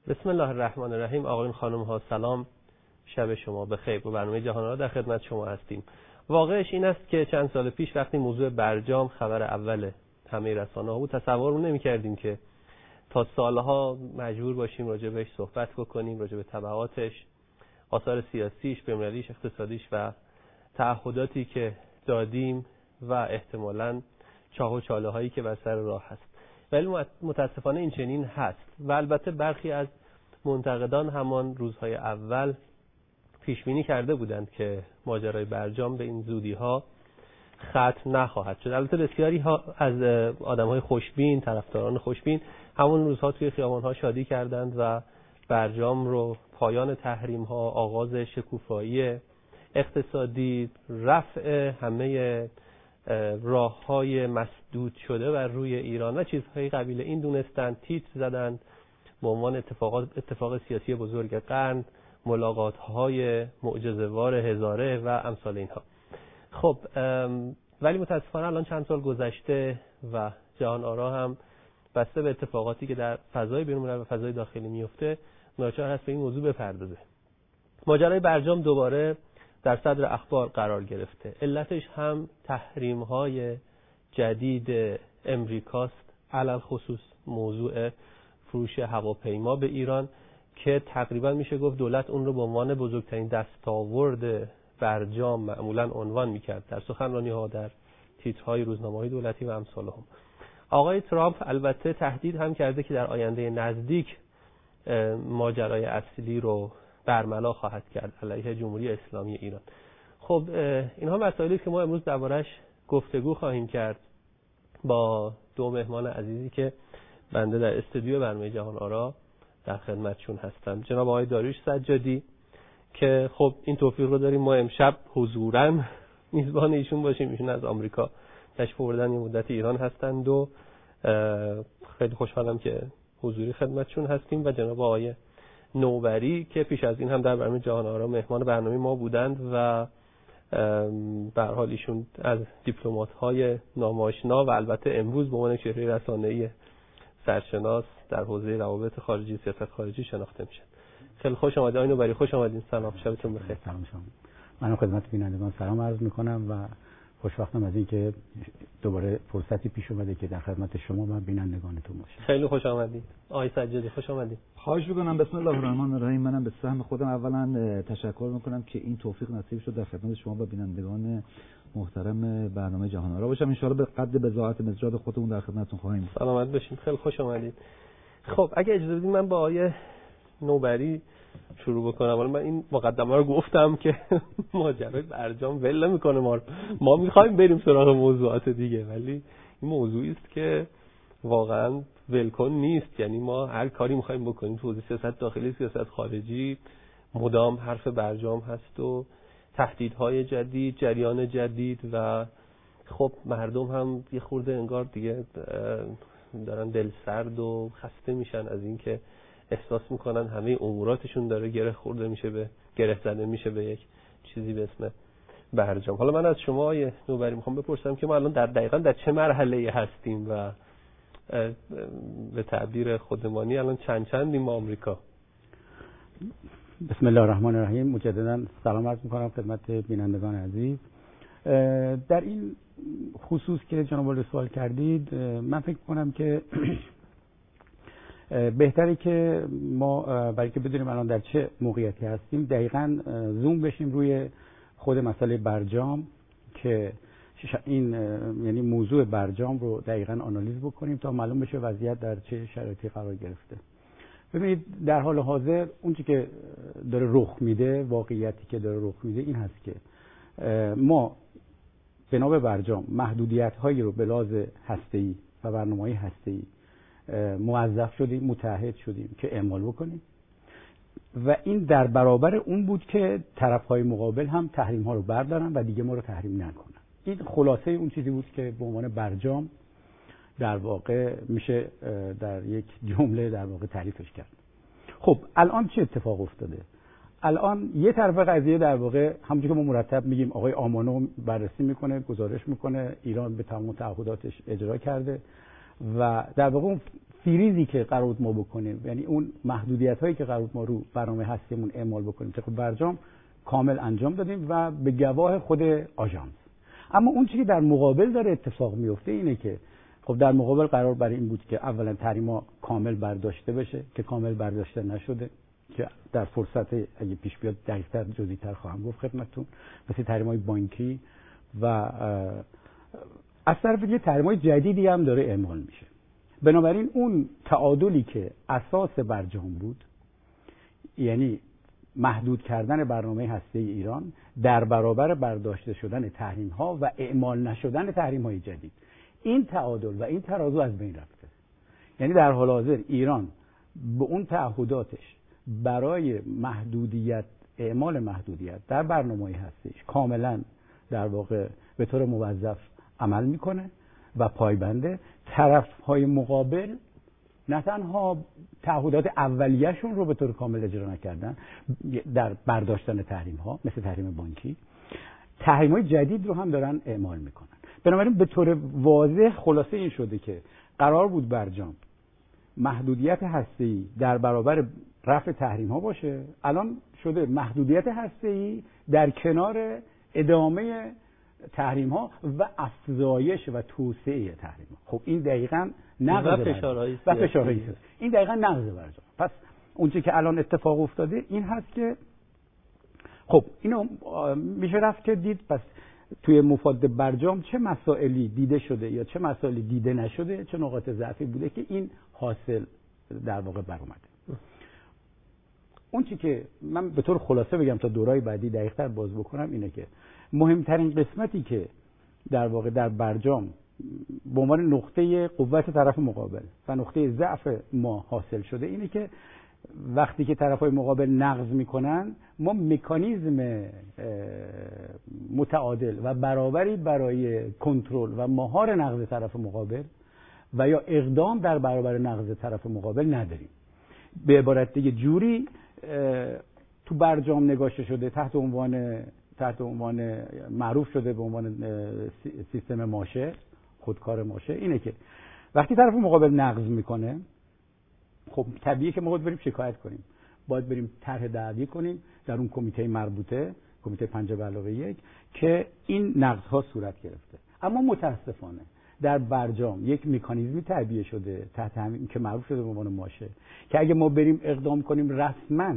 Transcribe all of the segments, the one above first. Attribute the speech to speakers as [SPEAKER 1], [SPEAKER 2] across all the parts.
[SPEAKER 1] بسم الله الرحمن الرحیم. آقایون خانم ها سلام، شب شما بخیر. با برنامه جهان آرا در خدمت شما هستیم. واقعش این است که چند سال پیش وقتی موضوع برجام خبر اول همه رسانه‌ها بود، تصور نمی‌کردیم که تا سالها مجبور باشیم راجع بهش صحبت بکنیم، راجع به تبعاتش، آثار سیاسیش، بین‌المللیش، اقتصادیش و تعهداتی که دادیم و احتمالاً چاه و چاله‌هایی که بر سر راه هست. ولی متاسفانه این چنین هست و البته برخی از منتقدان همان روزهای اول پیش بینی کرده بودند که ماجرای برجام به این زودی‌ها ختم نخواهد شد. البته بسیاری از آدم‌های خوشبین، طرفداران خوشبین، همون روزها توی خیابان‌ها شادی کردند و برجام رو، پایان تحریم‌ها، آغاز شکوفایی اقتصادی، رفع همه راه‌های مسدود شده بر روی ایران و چیزهای قبیل این دونستند، تیتر زدند به عنوان اتفاق سیاسی بزرگ قرن، ملاقات‌های معجزه‌وار هزاره و امثال اینها. خب ولی متاسفانه الان چند سال گذشته و جهان آرا هم بسته به اتفاقاتی که در فضای بیرون‌الملل و فضای داخلی میفته ناچار هست به این موضوع بپردازه. ماجرای برجام دوباره در صدر اخبار قرار گرفته. علتش هم تحریم‌های جدید امریکاست، علل خصوص موضوع فروش هواپیما به ایران که تقریبا میشه گفت دولت اون رو به عنوان بزرگترین دستاورد برجام معمولا عنوان میکرد در سخنرانی‌ها، در تیترهای روزنامه‌های دولتی و امثال هم. آقای ترامپ البته تهدید هم کرده که در آینده نزدیک ماجرای اصلی رو برملا خواهد کرد علیه جمهوری اسلامی ایران. خب اینها مسائلی است که ما امروز دربارش گفتگو خواهیم کرد با دو مهمان عزیزی که بنده در استودیو برنامه جهان آرا در خدمتشون هستم. جناب آقای داریوش سجادی که خب این توفیق رو داریم ما امشب حضوراً میزبان ایشون باشیم. ایشون از آمریکا تشریف آوردن یه مدت ایران هستند و خیلی خوشحالم که حضوری خدمتشون هستیم. و جناب آقای نوبری که پیش از این هم در برنامه جهان آرا مهمان برنامه ما بودند و به هر حال ایشون از دیپلمات‌های ناماشنا و البته امروز به عنوان چهره رسانه‌ای سرشناس در حوزه روابط خارجی، سیاست خارجی شناخته میشن. خیلی خوش آمدید آقای نوبری، خوش آمدید. سلام، شبتون بخیر.
[SPEAKER 2] سلام شما. من خدمت بینندگان سلام عرض می‌کنم و خوشوقتم از اینکه دوباره فرصتی پیش اومده که در خدمت شما و بینندگانتون باشم.
[SPEAKER 1] خیلی خوش آمدید. آقای سجادی خوش آمدید.
[SPEAKER 3] خواهش می‌کنم. بسم الله الرحمن الرحیم. منم به سهم خودم اولا تشکر می‌کنم که این توفیق نصیب شد در خدمت شما و بینندگان محترم برنامه جهان آرا باشم. ان شاءالله به قد بضاعت مزجاد خودمون در خدمتتون خواهیم بود.
[SPEAKER 1] سلامت باشین. خیلی خوش آمدید. خب اگه اجازه بدید من با آقای نوبری شروع بکنم. حالا من این مقدمه رو گفتم که ماجرای برجام ول نمی‌کنه، ما می‌خوایم بریم سراغ موضوعات دیگه، ولی این موضوعی است که واقعا ولکن نیست. یعنی ما هر کاری می‌خوایم بکنیم تو حوزه سیاست داخلی، سیاست خارجی، مدام حرف برجام هست و تهدیدهای جدید، جریان جدید و خب مردم هم یه خورده انگار دیگه دارن دل سرد و خسته میشن از این که احساس میکنن همه اموراتشون داره گره زده میشه به یک چیزی به اسم برجام. حالا من از شما آقای نوبری میخوام بپرسم که ما الان دقیقاً در چه مرحله هستیم و به تعبیر خودمانی الان چندیم ما آمریکا؟
[SPEAKER 2] بسم الله الرحمن الرحیم. مجددا سلام عرض میکنم خدمت بینندگان عزیز. در این خصوص که جناب عالی سوال کردید، من فکر کنم که بهتره که ما برای که بدونیم الان در چه موقعیتی هستیم دقیقاً زوم بشیم روی خود مسئله برجام که این یعنی موضوع برجام رو دقیقاً آنالیز بکنیم تا معلوم بشه وضعیت در چه شرایطی قرار گرفته. ببینید در حال حاضر اون چیزی که داره رخ میده، واقعیتی که داره رخ میده این هست که ما بنا به برجام محدودیت‌هایی رو به لحاظ هسته‌ای و برنامه‌های هسته‌ای موظف شدیم، متعهد شدیم که اعمال بکنیم و این در برابر اون بود که طرف‌های مقابل هم تحریم‌ها رو بردارن و دیگه ما رو تحریم نکنن. این خلاصه اون چیزی بود که به عنوان برجام در واقع میشه در یک جمله در واقع تعریفش کرد. خب الان چه اتفاق افتاده؟ الان یه طرف قضیه در واقع همونجوری که ما مرتب میگیم آقای آمانو بررسی میکنه، گزارش میکنه ایران به تمام تعهداتش اجرا کرده و در واقع اون سیریزی که قرار بود ما بکنیم، یعنی اون محدودیت هایی که قرار بود ما رو برنامه هستیمون اعمال بکنیم طبق برجام کامل انجام دادیم و به گواه خود آژانس. اما اون چیزی که در مقابل داره اتفاق میفته اینه که خب در مقابل قرار برای این بود که اولا تحریما کامل برداشته بشه که کامل برداشته نشده، که در فرصت اگه پیش بیاد دقیق‌تر جزئی‌تر خواهم گفت خدمتتون، مثل تحریم‌های بانکی و از طرف دیگه تحریم‌های جدیدی هم داره اعمال میشه. بنابراین اون تعادلی که اساس برجام بود، یعنی محدود کردن برنامه هسته ایران در برابر برداشته شدن تحریم‌ها و اعمال نشدن تحریم‌های جدید، این تعادل و این ترازو از بین رفته. یعنی در حال حاضر ایران به اون تعهداتش برای محدودیت، اعمال محدودیت در برنامه‌های هسته‌ایش کاملا در واقع به طور موظف عمل میکنه و پایبنده. طرف‌های مقابل نه تنها تعهدات اولیه‌شون رو به طور کامل اجرا نکردن در برداشتن تحریم‌ها مثل تحریم بانکی، تحریم‌های جدید رو هم دارن اعمال میکنن. بنابراین به طور واضح خلاصه این شده که قرار بود برجام محدودیت هسته‌ای در برابر رفع تحریم‌ها باشه، الان شده محدودیت هسته‌ای در کنار ادامه تحریم‌ها و افزایش و توسعه تحریم‌ها. خب این دقیقاً نقض فشارهایی است. این دقیقاً نقض برجام. پس اون چیزی که الان اتفاق افتاده این هست که خب اینو میشه رفت که دید پس توی مفاد برجام چه مسائلی دیده شده یا چه مسائلی دیده نشده، چه نقاط ضعفی بوده که این حاصل در واقع بر اومده. اون چی که من به طور خلاصه بگم تا دورای بعدی دقیق‌تر باز بکنم اینه که مهمترین قسمتی که در واقع در برجام به عنوان نقطه قوت طرف مقابل و نقطه ضعف ما حاصل شده اینه که وقتی که طرف‌های مقابل نقض میکنن ما مکانیزم متعادل و برابری برای کنترل و مهار نقض طرف مقابل و یا اقدام در برابر نقض طرف مقابل نداریم. به عبارت دیگه جوری تو برجام نگاشته شده تحت عنوان معروف شده به عنوان سیستم ماشه، خودکار ماشه، اینه که وقتی طرف مقابل نقض میکنه خب طبیعیه که ما باید بریم شکایت کنیم، باید بریم طرح دعوی کنیم در اون کمیته مربوطه، کمیته 5+1 که این نقض‌ها صورت گرفته. اما متاسفانه در برجام یک مکانیزمی تعبیه شده تحت همین که معروف شده به عنوان ماشه که اگه ما بریم اقدام کنیم رسما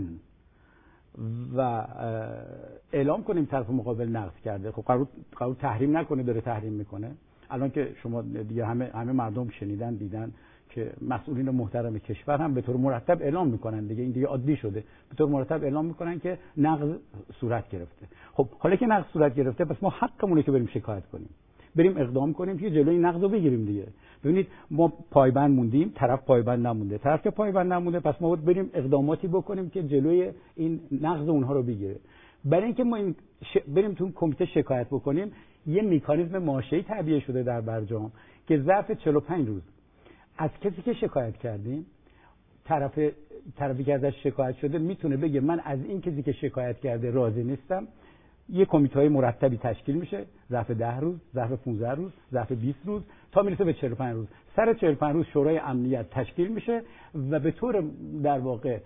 [SPEAKER 2] و اعلام کنیم طرف مقابل نقض کرده، خب قرار تحریم نکنه، داره تحریم میکنه. الان که شما دیگه همه مردم شنیدن دیدن که مسئولین محترم کشور هم به طور مرتب اعلام میکنن دیگه، این دیگه عادی شده، به طور مرتب اعلام میکنن که نقض صورت گرفته. خب حالا که نقض صورت گرفته پس ما حقمونه که بریم شکایت کنیم، بریم اقدام کنیم که جلوی این نقض رو بگیریم دیگه. ببینید ما پایبند موندیم، طرف پایبند نمونده، طرف که پایبند نمونده پس ما باید بریم اقداماتی بکنیم که جلوی این نقض اونها رو بگیره. برای اینکه ما بریم تو کمیته شکایت بکنیم یه مکانیزم ماشه‌ای تعبیه شده در برجام که ظرف 45 روز از کسی که شکایت کردیم طرفی که ازش شکایت شده میتونه بگه من از این کسی که شکایت کرده راضی نیستم. یه کمیته‌های مرتبی تشکیل میشه، ظرف 10 روز، ظرف 15 روز، ظرف 20 روز تا میرسه به 45 روز. سر 45 روز شورای امنیت تشکیل میشه و به طور در واقع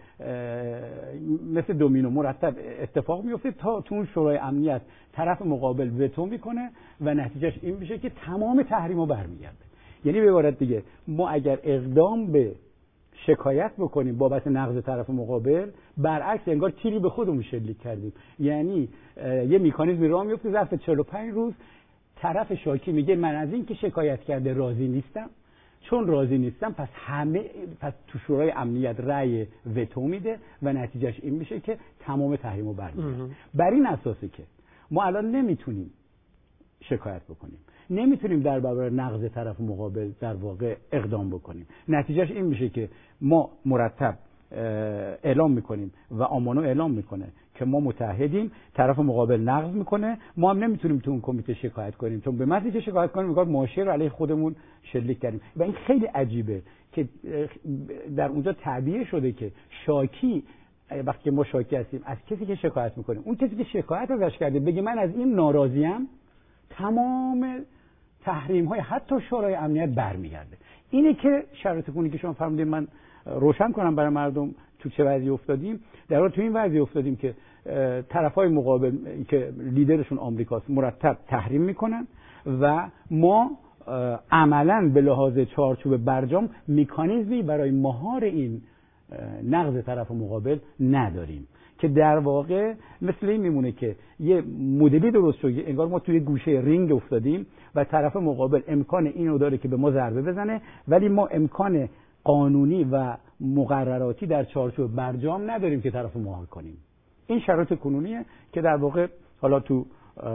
[SPEAKER 2] مثل دومینو مرتب اتفاق میفته تا تو اون شورای امنیت طرف مقابل وتو میکنه و نتیجهش این میشه که تمام تحریم‌ها برمیگرده. یعنی به عبارت دیگه ما اگر اقدام به شکایت بکنیم بابت نقض طرف مقابل، برعکس انگار تیری به خودمون شلیک کردیم. یعنی یه مکانیزمی راه میفته ظرف 45 روز طرف شاکی میگه من از این که شکایت کرده راضی نیستم، چون راضی نیستم پس تو شورای امنیت رأی وتو میده و نتیجهش این میشه که تمام تحریم‌ها برمیگرده. بر این اساسه که ما الان نمیتونیم شکایت بکنیم، نمیتونیم در برابر نقض طرف مقابل در واقع اقدام بکنیم. نتیجهش این میشه که ما مرتب اعلام میکنیم و آمانو اعلام میکنه که ما متحدیم، طرف مقابل نقض میکنه، ما هم نمیتونیم تو اون کمیته شکایت کنیم چون به محضی که شکایت کنیم میگه ماشه رو علیه خودمون شلیک کردیم. و این خیلی عجیبه که در اونجا تعبیه شده که شاکی وقتی ما شاکی هستیم از کسی که شکایت میکنیم، اون کسی که شکایت ازش کرده بگه من از این ناراضیم، تمام تحریم های حتی شورای امنیت برمیگرده. اینه که شرایط کنونی که شما فرمودید من روشن کنم برای مردم تو چه وضعی افتادیم. در واقع تو این وضعی افتادیم که طرفای مقابل که لیدرشون آمریکاست مرتب تحریم میکنن و ما عملاً به لحاظ چارچوب برجام مکانیزمی برای مهار این نقض طرف مقابل نداریم که در واقع مثل این میمونه که یه مدلی درست شده انگار ما توی گوشه رینگ افتادیم و طرف مقابل امکان اینو داره که به ما ضربه بزنه، ولی ما امکان قانونی و مقرراتی در چارچوب برجام نداریم که طرف مهار کنیم. این شرایط کنونیه که در واقع حالا تو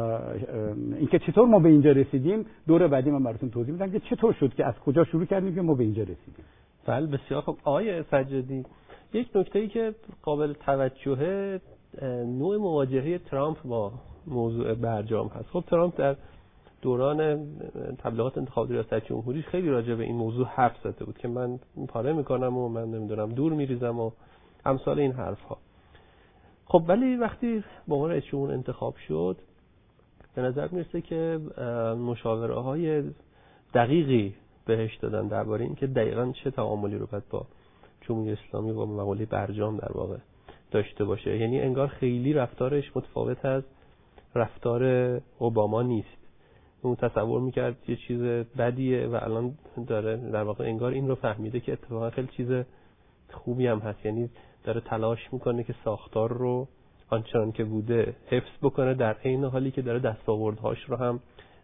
[SPEAKER 2] اینکه چطور ما به اینجا رسیدیم دور بعدی من براتون توضیح میدم که چطور شد که از کجا شروع کردیم که ما به اینجا رسیدیم.
[SPEAKER 1] بله بسیار خوب. آقای سجادی، یک نکته‌ای که قابل توجهه نوع مواجهه ترامپ با موضوع برجام هست. خب ترامپ در دوران تبلیغات انتخابات ریاست جمهوریش خیلی راجع به این موضوع حرف زده بود که من پاره میکنم و من نمیدونم دور میریزم و امثال این حرفها. خب ولی وقتی به عنوان رئیس جمهور انتخاب شد به نظر میرسه که مشاوره های دقیقی بهش دادن درباره این که دقیقاً چه تعاملی رو باید با جمهوری اسلامی و مقاله برجام در واقع داشته باشه. یعنی انگار خیلی رفتارش متفاوت از رفتار اوباما نیست. اون تصور میکرد یه چیز بدیه و الان داره در واقع انگار این رو فهمیده که اتفاقا خیلی چیز خوبی هم هست. یعنی داره تلاش میکنه که ساختار رو آنچنان که بوده حفظ بکنه در عین حالی که داره دستاوردهاش رو هم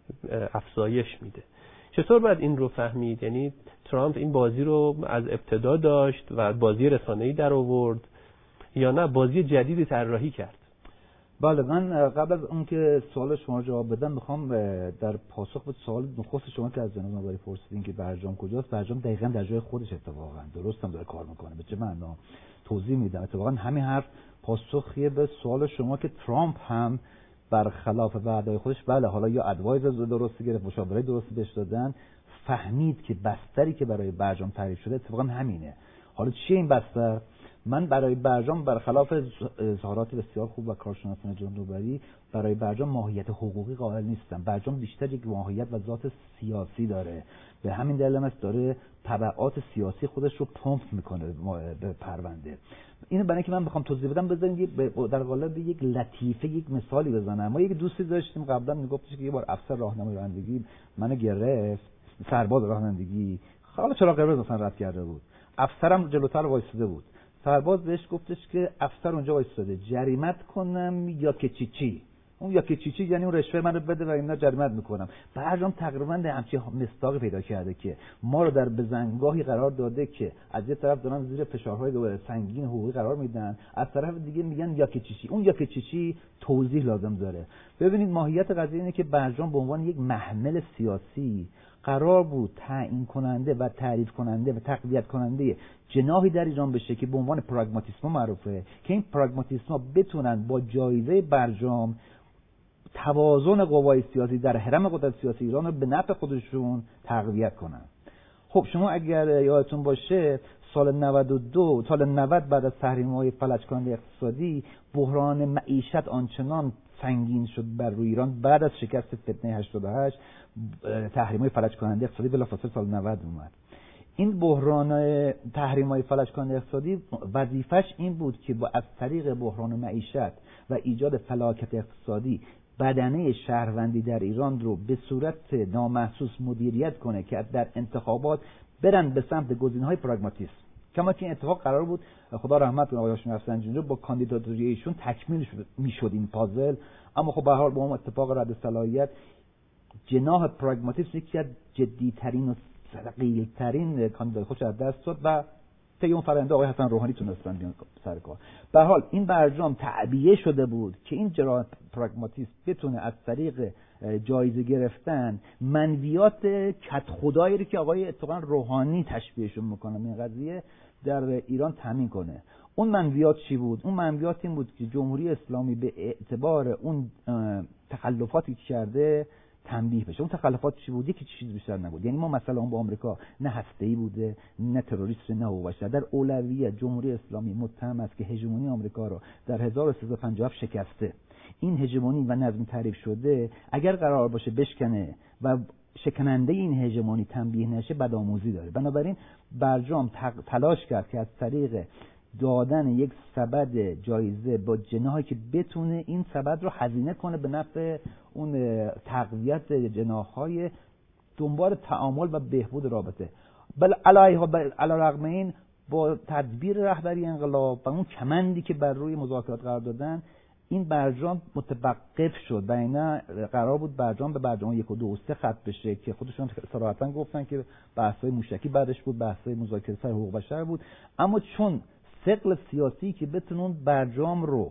[SPEAKER 1] افزایش میده. چطور باید این رو فهمید؟ یعنی ترامپ این بازی رو از ابتدا داشت و بازی رسانه‌ای در آورد یا نه بازی جدیدی طراحی کرد؟
[SPEAKER 3] بله، من قبل از اون که سوال شما جواب بدم میخوام در پاسخ به سوال نخست شما که از جناب نوبری پرسیدین که برجام کجاست، برجام دقیقاً در جای خودش اتفاقا درست هم داره کار میکنه. به چه معنا؟ توضیح میدم. اتفاقا همین حرف پاسخیه به سوال شما که ترامپ هم برخلاف وعده خودش بله حالا یا ادوایزر درست گرفت، مشاوره درست بهش دادن، فهمید که بستری که برای برجام تعریف شده اتفاقا همینه. حالا چیه این بستر؟ من برای برجام برخلاف اظهارات بسیار خوب و کارشناسان جناب نوبری برای برجام ماهیت حقوقی قائل نیستم. برجام بیشتر یک ماهیت و ذات سیاسی داره، به همین دلیل هم داره تبعات سیاسی خودش رو پمپ میکنه به پرونده. اینو برای اینکه من بخوام توضیح بدم بذارید در قالب یک لطیفه یک مثالی بزنم. ما یک دوستی داشتیم قبلا میگفتش که یه بار افسر راهنمای رانندگی منو گرفت، سرباز راهنمایی، حالا چراغ قرمز مثلا رد کرده بود، افسرم جلوتر وایساده بود. سرباز بهش گفتش که افسر اونجا وایساده، جریمت کنم یا که چی؟ اون یا که چی یعنی اون رشوه منو بده و اینا جریمت میکنم. برجام تقریبا همچین مصداقی پیدا کرده که ما رو در بزنگاهی قرار داده که از یه طرف دارن زیر فشارهای سنگین حقوقی قرار میدن، از طرف دیگه میگن یا که چی. اون یا که چی توضیح لازم داره. ببینید ماهیت قضیه اینه که برجام به عنوان یک محمل سیاسی قرار بود تعیین کننده و تعریف کننده و تقویت کننده جناحی در ایران بشه که به عنوان پراگماتیسم معروفه، که این پراگماتیسم بتونن با جایزه برجام توازن قوای سیاسی در حرم قدرت سیاسی ایران رو به نفع خودشون تقویت کنن. خب شما اگر یادتون باشه سال 90 بعد از تحریم‌های فلج کننده اقتصادی بحران معیشت آنچنان سنگین شد بر روی ایران. بعد از شکست فتنه 88 تحریم‌های فلج کننده اقتصادی بلافاصله سال 90 اومد. این بحران تحریم‌های فلج کننده اقتصادی وظیفش این بود که با از طریق بحران معیشت و ایجاد فلاکت اقتصادی بدنه شهروندی در ایران رو به صورت نامحسوس مدیریت کنه که در انتخابات برن به سمت گزینه‌های پراگماتیسم. کما که این اتفاق قرار بود خدا رحمت کنه آقای هاشمی رفسنجانی با کاندیداتوری ایشون تکمیل میشد این پازل، اما خب به هر حال با اون اتفاق رد صلاحیت جناح پراگماتیسم یکی از جدی‌ترین و ثقیل‌ترین کاندیدای خودش از دست داد و طی اون فرآیند آقای حسن روحانی تونستن بیان سر کار. به هر حال این برجام تعبیه شده بود که این جناح پراگماتیسم بتونه از طریق جایزه گرفتن منویات کت خدایی رو که آقای اتفاقا روحانی تشبیهشون میکنه این قضیه در ایران تامین کنه. اون منویات چی بود؟ اون منویات این بود که جمهوری اسلامی به اعتبار اون تخلفاتی که کرده تنبیه بشه. اون تخلفات چی بود؟ یکی چیز بیشتر نبود. یعنی ما مثلا با آمریکا نه هسته‌ای بوده، نه تروریست، نه حقوق‌بشر. در اولویت جمهوری اسلامی متهم است که هژمونی آمریکا رو در 1357 شکسته. این هژمونی و نظم تعریف شده اگر قرار باشه بشکنه و شکننده این هژمونی تنبیه نشه بدآموزی داره. بنابراین برجام تلاش کرد که از طریق دادن یک سبد جایزه با جناحی که بتونه این سبد رو هزینه کنه به نفع اون تقویت جناح‌های دنبال تعامل و بهبود رابطه. علی‌رغم این با تدبیر رهبری انقلاب و اون کمندی که بر روی مذاکرات قرار دادن، این برجام متوقف شد و اینا قرار بود برجام به برجام 1 و 2 و 3 ختم بشه که خودشون صراحتاً گفتن که بحث‌های موشکی بعدش بود، بحث‌های مذاکره سر حقوق بشر بود. اما چون ثقل سیاسی که بتونن برجام رو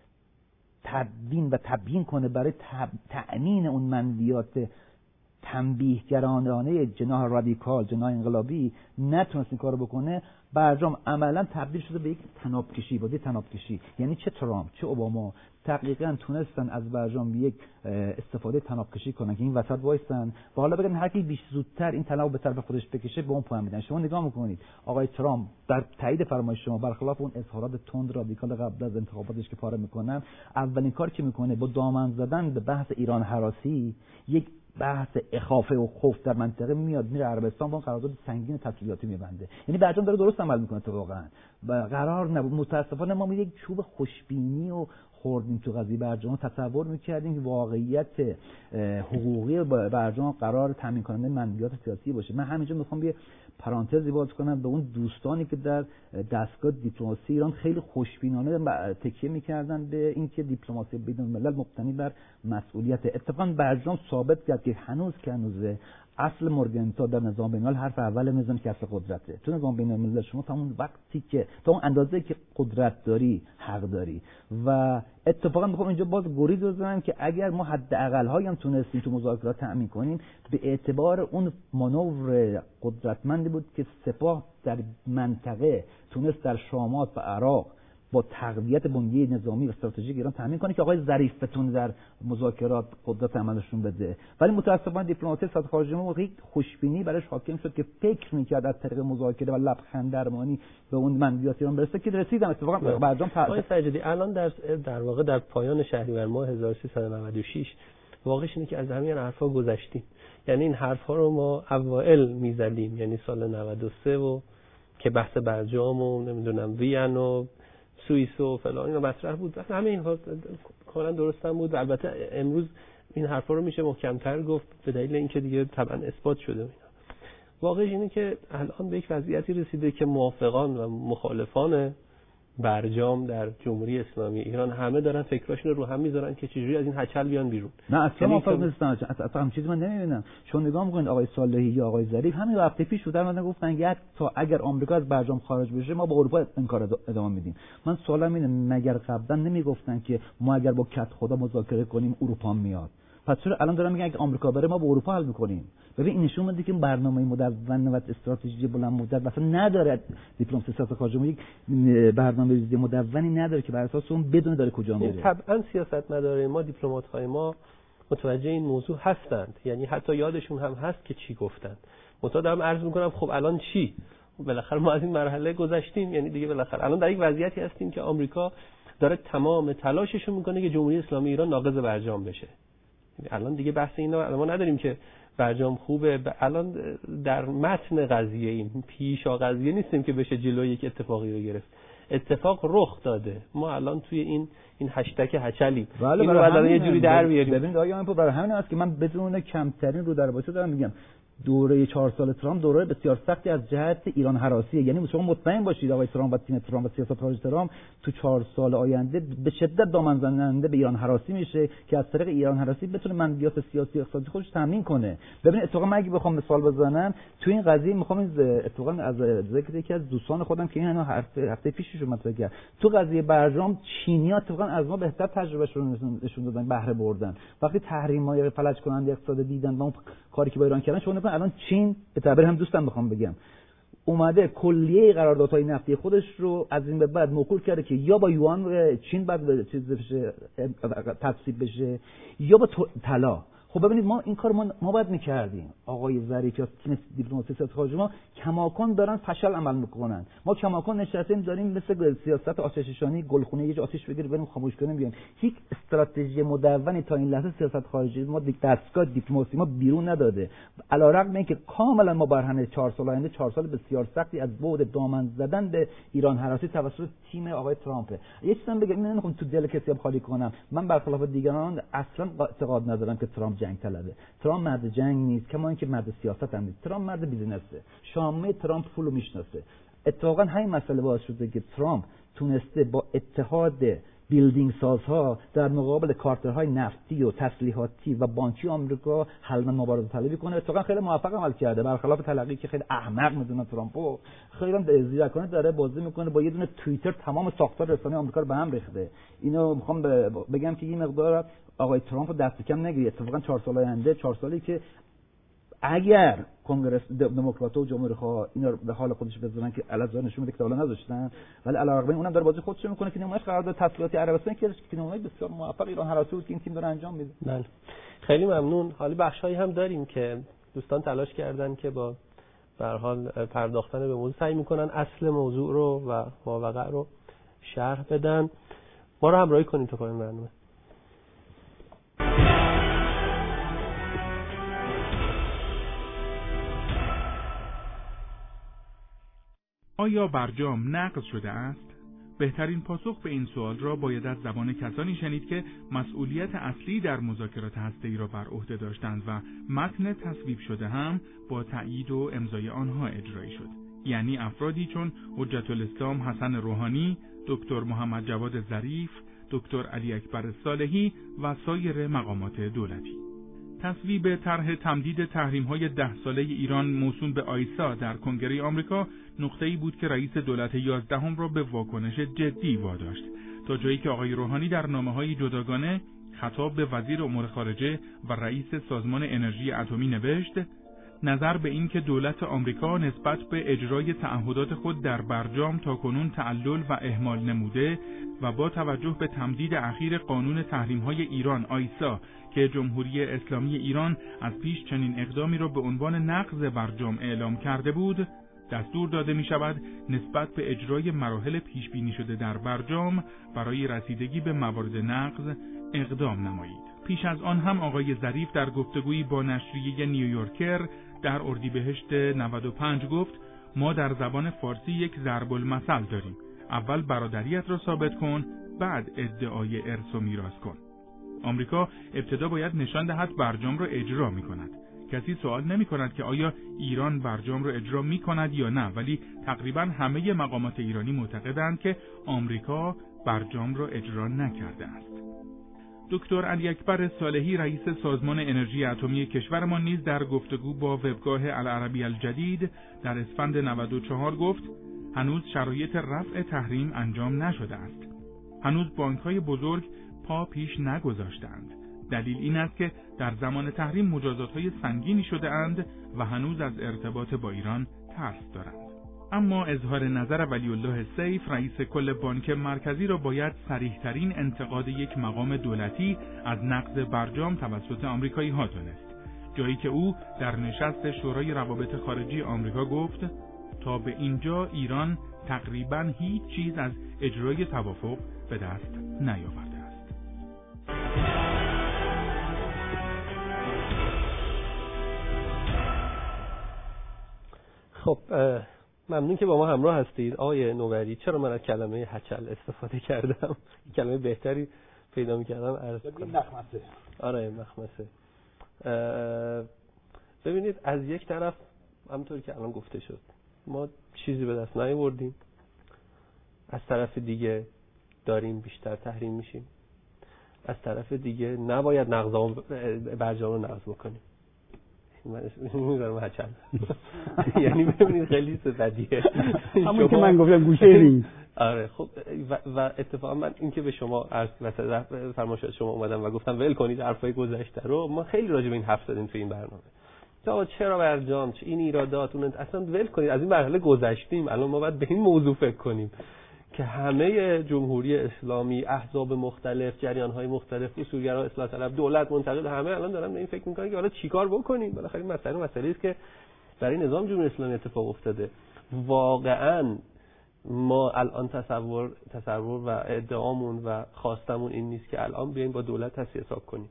[SPEAKER 3] تدوین و تبیین کنه برای تأمین اون منویات تنبیهگرانه جناح رادیکال، جناح انقلابی، نتونست این کارو بکنه، برجام عملا تبدیل شده به یک تنابکشی، بازی تنابکشی. یعنی چه ترامپ چه اوباما دقیقاً تونستن از برجام یک استفاده تنابکشی کنن که این وسط وایسن و حالا بگن هر کی بیش زودتر این تناب به طرف خودش بکشه به اون پایان میدن. شما نگاه میکنید آقای ترامپ در تایید فرمایش شما برخلاف اون اظهارات تند رادیکال قبل از انتخاباتش که پاره میکنن، اولین کاری که میکنه با دامن زدن به بحث ایران هراسی، یک بحث اخافه و خوف در منطقه میاد، میره عربستان با قرارداد سنگین تسلیحاتی میبنده. یعنی برجام داره درست عمل میکنه واقعا. قرار نبود، متاسفانه ما یک چوب خوشبینی و خوردیم تو قضیه برجام، تصور میکردیم که واقعیت حقوقی برجام قرار تامین کننده منویات سیاسی باشه. من همینجا میخوام یه پرانتزی باز کنم به اون دوستانی که در دستگاه دیپلماسی ایران خیلی خوشبینانه تکیه میکردن به اینکه دیپلماسی بین الملل مبتنی بر مسئولیت. اتفاقا برجام ثابت کرد که هنوز اصل مورگنتا در نظام بین الملل حرف اول میزنه که اصل قدرته. تو نظام بین الملل شما تا اون وقتی که تا اون اندازه که قدرت داری حق داری. و اتفاقا میخوام اینجا باز گریز بزنم که اگر ما حداقل هایی هم تونستیم تو مذاکرات تأمین کنیم، به اعتبار اون مانور قدرتمندی بود که سپاه در منطقه تونست در شامات و عراق با تقویت بنیه نظامی و استراتژیک ایران تامین کنه که آقای ظریف بتونه در مذاکرات قدرت عملشون بده. ولی متاسفانه دیپلماسی سیاست خارجی ما خوشبینی براش حاکم شد که فکر می‌کرد از طریق مذاکره و لبخند درمانی به اون منویات ایران برسه که رسیدم. اتفاقا برجام
[SPEAKER 1] آقای سجادی الان در واقع در پایان شهریور ماه 1396 واقعش اینه که از همین حرفا گذشتیم. یعنی این حرفا رو ما اوایل می‌زدیم، یعنی سال 93 و که بحث برجام و نمیدونم وین و سوئیس و فلان اینا مطرح بود. اصلا همه اینها کاملا درست هم بود. البته امروز این حرفا رو میشه محکم‌تر گفت به دلیل اینکه دیگه طبعا اثبات شده. واقعش اینه که الان به یک وضعیتی رسیده که موافقان و مخالفان برجام در جمهوری اسلامی ایران همه دارن فکراشون رو هم میذارن که چجوری از این هچل بیان بیرون.
[SPEAKER 3] نه اصلا موافق نیستم. اصلا هم چیزی من نمیبینم. چون نگاه میکنید آقای صالحی یا آقای ظریف همین هفته پیش بودن اومدن گفتن که تا اگر آمریکا از برجام خارج بشه ما با اروپا این کار ادامه میدیم. من سوالم اینه مگر قبلا نمیگفتن که ما اگر با کت خدا مذاکره کنیم اروپا میاد؟ پس چرا الان دارن میگن اگه آمریکا بره ما با اروپا حل میکنیم؟ ببین این نشون میده که برنامه مدون و استراتژی بلند مدت مثلا نداره. دیپلماسی سیاست خارجی یک برنامه‌ریزی مدونی نداره که بر اساس اون بدون داره کجا میره.
[SPEAKER 1] طبعا سیاست مداره ما دیپلمات‌های ما متوجه این موضوع هستند، یعنی حتی یادشون هم هست که چی گفتن. متأ دارم عرض میکنم خب الان چی؟ بالاخره ما از این مرحله گذشتیم، یعنی دیگه بالاخره الان در یک وضعیتی هستیم که آمریکا داره تمام تلاشش رو میکنه که جمهوری اسلامی ایران ناقض برجام بشه. الان دیگه بحث اینا ما نداریم که برجام خوبه. الان در متن قضیه ایم، پیشا قضیه نیستیم که بشه جلوی یک اتفاقی رو گرفت. اتفاق رخ داده، ما الان توی این هشتگ هچلیم. اینو الان یه جوری در بیاریم.
[SPEAKER 3] ببینید آقا من برای همین است که من بدون کمترین رو در واسه دارم میگم دوره 4 سال ترامپ دوره بسیار سختی از جهت ایران هراسی. یعنی شما مطمئن باشید آقای ترامپ و تیم ترامپ و سیاست خارجی ترامپ تو 4 سال آینده به شدت دامن زننده به ایران هراسی میشه که از طریق ایران هراسی بتونه منویات سیاسی و اقتصادی خودش تامین کنه. ببین اتفاقا من اگه بخوام مثال بزنم تو این قضیه میخوام اتفاقا از ذکر یکی از دوستان خودم که این هفته پیشش مطرح کرد، تو قضیه برجام چینی‌ها اتفاقا از ما بهتر تجربهشون نشون دادن، بهره بردن. وقتی تحریم‌های فلج کننده اقتصاد دیدن و اون کاری که با ایران کردن، شما الان چین به تعبیر هم دوستم بخوام بگم اومده کلیه قراردادهای نفتی خودش رو از این به بعد موکول کرده که یا با یوان چین بعد چیز بشه تصویب بشه یا با طلا. خب ببینید ما این کار ما باید می‌کردیم. آقای ظریف یا تیم دیپلماسی سیاست خارجی ما کماکان دارن فشل عمل میکنن. ما کماکان نشستیم داریم مثل سیاست آتش‌نشانی گلخونه یه جا آتش بگیره بریم خاموش کنیم بیایم. هیچ استراتژی مدونی تا این لحظه سیاست خارجی ما دستگاه دیپلماسی ما بیرون نداده. علیرغم اینکه کاملا ما برهنه 4 سال آینده 4 سال بسیار سختی از بعد دامن زدن به ایران هراسی توسط تیم آقای ترامپ. یه چیزی بگم من نمیخوام تو دل کسی خالی کنم. من برخلاف دیگران اصلا اعتقاد ندارم که ترامپ جنگ طلبه. ترامپ مرد جنگ نیست، کما اینکه مرد سیاست هم نیست. ترامپ مرد بیزینسه. شامه ترامپ پولو میشناسه. اتفاقا همین مسئله باعث شده که ترامپ تونسته با اتحاد بیلدینگ سازها در مقابل کارترهای نفتی و تسلیحاتی و بانکی آمریکا حل مبارزه طلبی کنه. اتفاقا خیلی موفق عمل کرده، برخلاف تلقی که خیلی احمق میدونه ترامپو، خیلی هم زیرکانه داره بازی میکنه. با یه دونه توییتر تمام ساختار رسانه آمریکا رو به هم ریخته. اینو میخوام بگم که این مقدار آقای ترامپ دست کم نگیره. اتفاقا 4 سال آینده 4 سالی که اگر کنگره دموکرات‌ها و جمهوری‌خواه اینا به حال خودش بذارن که علاوه نشون میده که حالا نذاشتن، ولی علاوه اونم داره بازی خودش میکنه که نمایش قرارداد تسلیحاتی عربستان که نمایش بسیار موفق ایران هراسی بود که این تیم داره انجام میده.
[SPEAKER 1] بله خیلی ممنون. حالا بخشایی هم داریم که دوستان تلاش کردن که با به هر حال پرداختن به موضوع سعی میکنن اصل موضوع رو و ماوقع رو شرح بدن. ما رو همراهی کنید تا پایان برنامه.
[SPEAKER 4] آیا برجام نقض شده است؟ بهترین پاسخ به این سوال را باید از زبان کسانی شنید که مسئولیت اصلی در مذاکرات هسته‌ای را بر عهده داشتند و متن تصویب شده هم با تأیید و امضای آنها اجرایی شد. یعنی افرادی چون حجت الاسلام حسن روحانی، دکتر محمد جواد ظریف، دکتر علی اکبر صالحی و سایر مقامات دولتی. تصویب طرح تمدید تحریم‌های 10 ساله ایران موسوم به آیسا در کنگره آمریکا نقطه‌ای بود که رئیس دولت 11 را به واکنش جدی واداشت، تا جایی که آقای روحانی در نامه‌های جداگانه خطاب به وزیر امور خارجه و رئیس سازمان انرژی اتمی نوشت: نظر به این که دولت آمریکا نسبت به اجرای تعهدات خود در برجام تاکنون تعلل و اهمال نموده و با توجه به تمدید اخیر قانون تحریم‌های ایران آیسا که جمهوری اسلامی ایران از پیش چنین اقدامی را به عنوان نقض برجام اعلام کرده بود، دستور داده می شود نسبت به اجرای مراحل پیش بینی شده در برجام برای رسیدگی به موارد نقض اقدام نمایید. پیش از آن هم آقای ظریف در گفتگویی با نشریه نیویورکر در اردیبهشت 95 گفت: ما در زبان فارسی یک ضرب المثل داریم، اول برادریت را ثابت کن، بعد ادعای ارث و میراث کن. آمریکا ابتدا باید نشان دهد برجام را اجرا می کند. کسی سوال نمی کند که آیا ایران برجام را اجرا می کند یا نه، ولی تقریبا همه مقامات ایرانی معتقدند که آمریکا برجام را اجرا نکرده است. دکتر علی اکبر صالحی رئیس سازمان انرژی اتمی کشورمان نیز در گفتگو با وبگاه العربی الجدید در اسفند 94 گفت: هنوز شرایط رفع تحریم انجام نشده است. هنوز بانک‌های بزرگ پا پیش نگذاشتند. دلیل این است که در زمان تحریم مجازات‌های سنگینی شده اند و هنوز از ارتباط با ایران ترس دارند. اما اظهار نظر ولی الله سیف رئیس کل بانک مرکزی را باید صریح‌ترین انتقاد یک مقام دولتی از نقض برجام توسط آمریکایی‌ها دانست، جایی که او در نشست شورای روابط خارجی آمریکا گفت: تا به اینجا ایران تقریباً هیچ چیز از اجرای توافق به دست نیاورده است.
[SPEAKER 1] خب ممنون که با ما همراه هستید. آقای نوبری، چرا من از کلمه هچل استفاده کردم؟ کلمه بهتری پیدا می‌کردم عرض کنم.
[SPEAKER 3] مخمسه.
[SPEAKER 1] آره مخمسه. ببینید از یک طرف همونطوری که الان گفته شد ما چیزی به دست نیاوردیم، از طرف دیگه داریم بیشتر تحریم میشیم، از طرف دیگه نباید برجام رو نقض بکنیم. من میذارم هچل. یعنی ببینید خیلی بدیه.
[SPEAKER 2] همون که من گفتم گوشه رینگ.
[SPEAKER 1] آره خب و اتفاقا من این که به شما عرض فرمایشات شما اومدم و گفتم ول کنید حرفای گذشته رو، ما خیلی راجع به این حرف زدیم تو این برنامه. تا چرا برجام، چه این ایرادات، اون اصلا ول کنید، از این مرحله گذشتیم، الان ما باید به این موضوع فکر کنیم که همه جمهوری اسلامی، احزاب مختلف، جریان‌های مختلف، اصولگرا، اصلاح طلب، دولت، منتقد، همه الان دارن به این فکر می‌کنن که حالا چیکار بکنیم. بالاخره این مسئله است که برای نظام جمهوری اسلامی اتفاق افتاده. واقعاً ما الان تصور و ادعامون و خواستمون این نیست که الان بیایم با دولت حساب کنیم.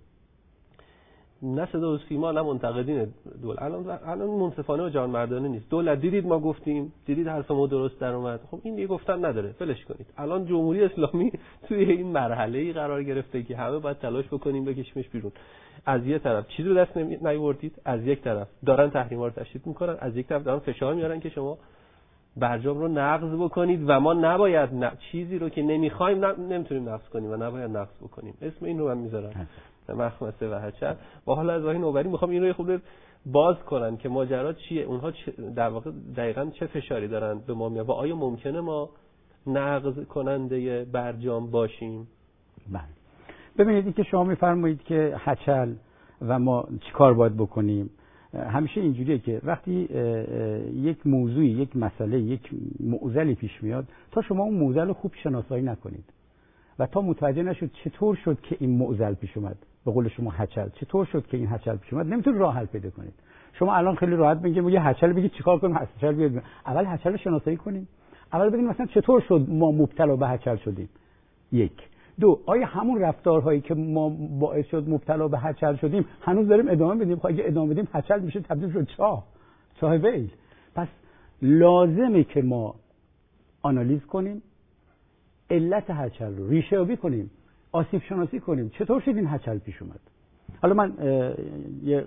[SPEAKER 1] نه صدا و سیما نه منتقدین دولت الان منصفانه و جانمردانه نیست. دولت دیدید ما گفتیم، دیدید حرف ما درست در اومد، خب این دیگه گفتن نداره، ولش کنید. الان جمهوری اسلامی توی این مرحله‌ای قرار گرفته که همه باید تلاش بکنیم بکشیمش بیرون. از یک طرف چیزی رو دست نیاوردید، از یک طرف دارن تحریم‌ها رو تشدید می‌کنن، از یک طرف دارن فشار میارن که شما برجام رو نقض بکنید و ما نباید چیزی رو که نمی‌خوایم نمیتونیم نقض کنیم و نباید نقض بکنیم. اسم این رو من میذارم مخمسه و هچل. با حال از راهی نوبری میخوام این رو خود باز کنن که ماجرا چیه، اونها در واقع دقیقاً چه فشاری دارن به ما میاد و آیا ممکنه ما نقض کننده برجام باشیم؟
[SPEAKER 2] بله. ببینید این که شما میفرمایید که هچل و ما چیکار باید بکنیم، همیشه اینجوریه که وقتی یک موضوعی، یک مسئله، یک معضلی پیش میاد، تا شما اون معضل رو خوب شناسایی نکنید و تا متوجه نشد چطور شد که این معضل پیش اومد، به قول شما هچل، چطور شد که این هچل پیش اومد، نمیتونید راه حل پیدا کنید. شما الان خیلی راحت میگید یه هچل بگید چیکار کنیم، هچل بیاد. اول هچل رو شناسایی کنیم، اول ببینیم مثلا چطور شد ما مبتلا به هچل شدیم. یک. دو، آیا همون رفتارهایی که ما باعث شد مبتلا به هچل شدیم هنوز داریم ادامه بدیم؟ خب اگه ادامه بدیم هچل میشه تبدیل شد چاه ویل. پس لازمه که ما آنالیز کنیم، علت هچل رو ریشه یابی کنیم، آسیب شناسی کنیم، چطور شد این هچل پیش اومد. حالا من یه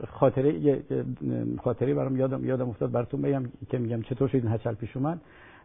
[SPEAKER 2] خاطره برام یادم افتاد براتون بگم که میگم چطور شد این هچل پیش اومد.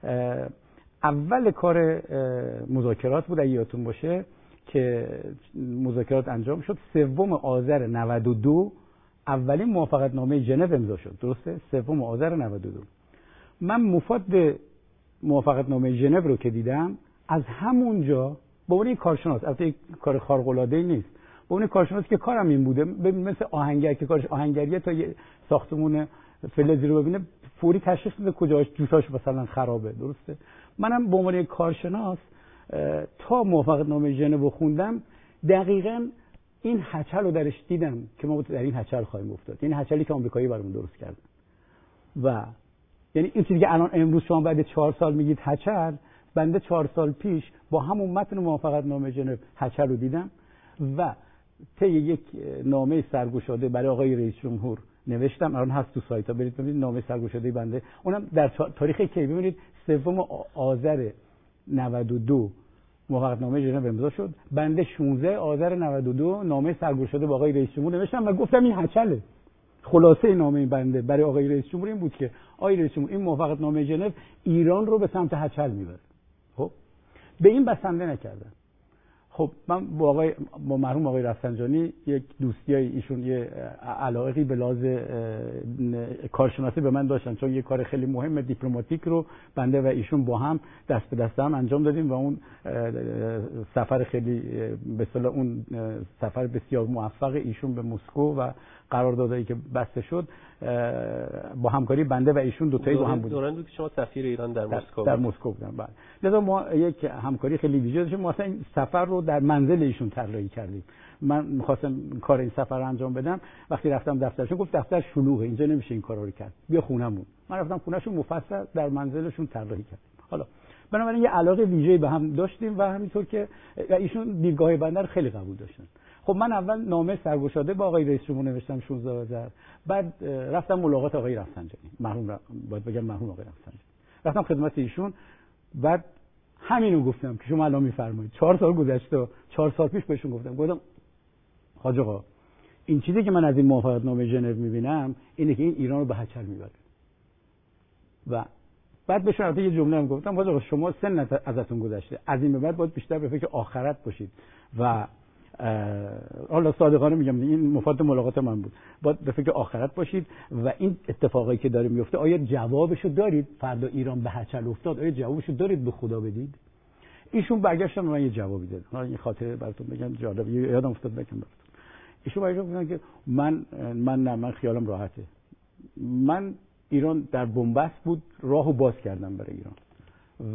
[SPEAKER 2] اول کار مذاکرات بود، اگه یادتون باشه که مذاکرات انجام شد 3 آذر 92 اولین موافقتنامه ژنو امضا شد. درسته؟ 3 آذر 92. من مفاد موافقتنامه ژنو رو که دیدم، از همونجا به عنوان کارشناس، البته کار خارق‌العاده‌ای نیست، به عنوان کارشناس که کارم این بوده، مثل آهنگر که کارش آهنگریه، تا یه ساختمون فلزی رو ببینه فوری تشخیص میده کجاش جوتاش مثلا خرابه. درسته؟ منم به عنوان کارشناس تا موافقتنامه ژنو خوندم، دقیقاً این هچل رو درش دیدم که ما در این هچل خواهیم افتاد. این هچلی که آمریکایی برامون درست کردن. و یعنی این چیزی که الان امروز شما بعد 4 سال میگید هچل، بنده 4 سال پیش با همون متن موافقتنامه ژنو هچل رو دیدم و طی یک نامه سرگشاده برای آقای رئیس جمهور نوشتم. الان هست تو سایت‌ها، برید ببینید نامه سرگشاده بنده، اونم در تاریخ کی ببینید 3 آذر 92 موافقتنامه ژنو امضا شد. بنده 16 آذر 92 نامه سرگشاده با آقای رئیس جمهور نوشتم و گفتم این هچله. خلاصه نامه بنده برای آقای رئیس جمهور این بود که آقای رئیس جمهور، این موافقتنامه ژنو ایران رو به سمت هچل میبره. خب به این بسنده نکردن. خب من با مرحوم آقای رفسنجانی یک دوستیای ایشون یه علاقه‌ای به لحاظ کارشناسی به من داشتن، چون یه کار خیلی مهم دیپلماتیک رو بنده و ایشون با هم دست به دست هم انجام دادیم و اون سفر خیلی به اصطلاح اون سفر بسیار موفق ایشون به مسکو و قراردادایی که بسته شد با همکاری بنده و ایشون دوتایی با هم بودیم.
[SPEAKER 1] دوران بود که شما سفیر ایران
[SPEAKER 2] در مسکو بودن. بعد لذا ما یک همکاری خیلی ویژه داشتیم. ما اصلا این سفر رو در منزل ایشون طراحی کردیم. من می‌خواستم کار این سفر رو انجام بدم. وقتی رفتم دفترشون گفت دفتر شلوغه، اینجا نمیشه این کارا رو کرد، بیا خونمون. من رفتم خونهشون، مفصل در منزلشون طراحی کردیم. حالا بنابراین یه علاقه ویژه‌ای به هم داشتیم و همینطور که ایشون دیدگاه بنده رو خیلی قبول داشتن. خب من اول نامه سرگشاده با آقای رئیس جمهور نوشتم 16 آذر، بعد رفتم ملاقات آقای رفسنجانی، باید بگم مرحوم آقای رفسنجانی، رفتم خدمت ایشون، بعد همینو گفتم که شما الان میفرمایید. 4 سال گذشته، 4 سال پیش بهشون گفتم حاج آقا، این چیزی که من از این موافقتنامه ژنو میبینم اینه که این ایران رو به هچل میبره. و بعد بهشون البته یه جمله هم گفتم، حاج آقا شما سن ازتون گذشته، از این به بعد باید بیشتر به فکر آخرت باشید و حالا صادقانه میگم این مفاد ملاقات من بود، باید به فکر آخرت باشید و این اتفاقایی که داره میفته آیا جوابشو دارید؟ فردا ایران به هچل افتاد، آیا جوابشو دارید به خدا بدید؟ ایشون برگشتن من یه جوابی دادن. حالا این خاطره براتون بگم جالب، یادم افتاد بگم براتون. ایشون برگشتن که من خیالم راحته، من ایران در بنبست بود، راهو باز کردم برای ایران و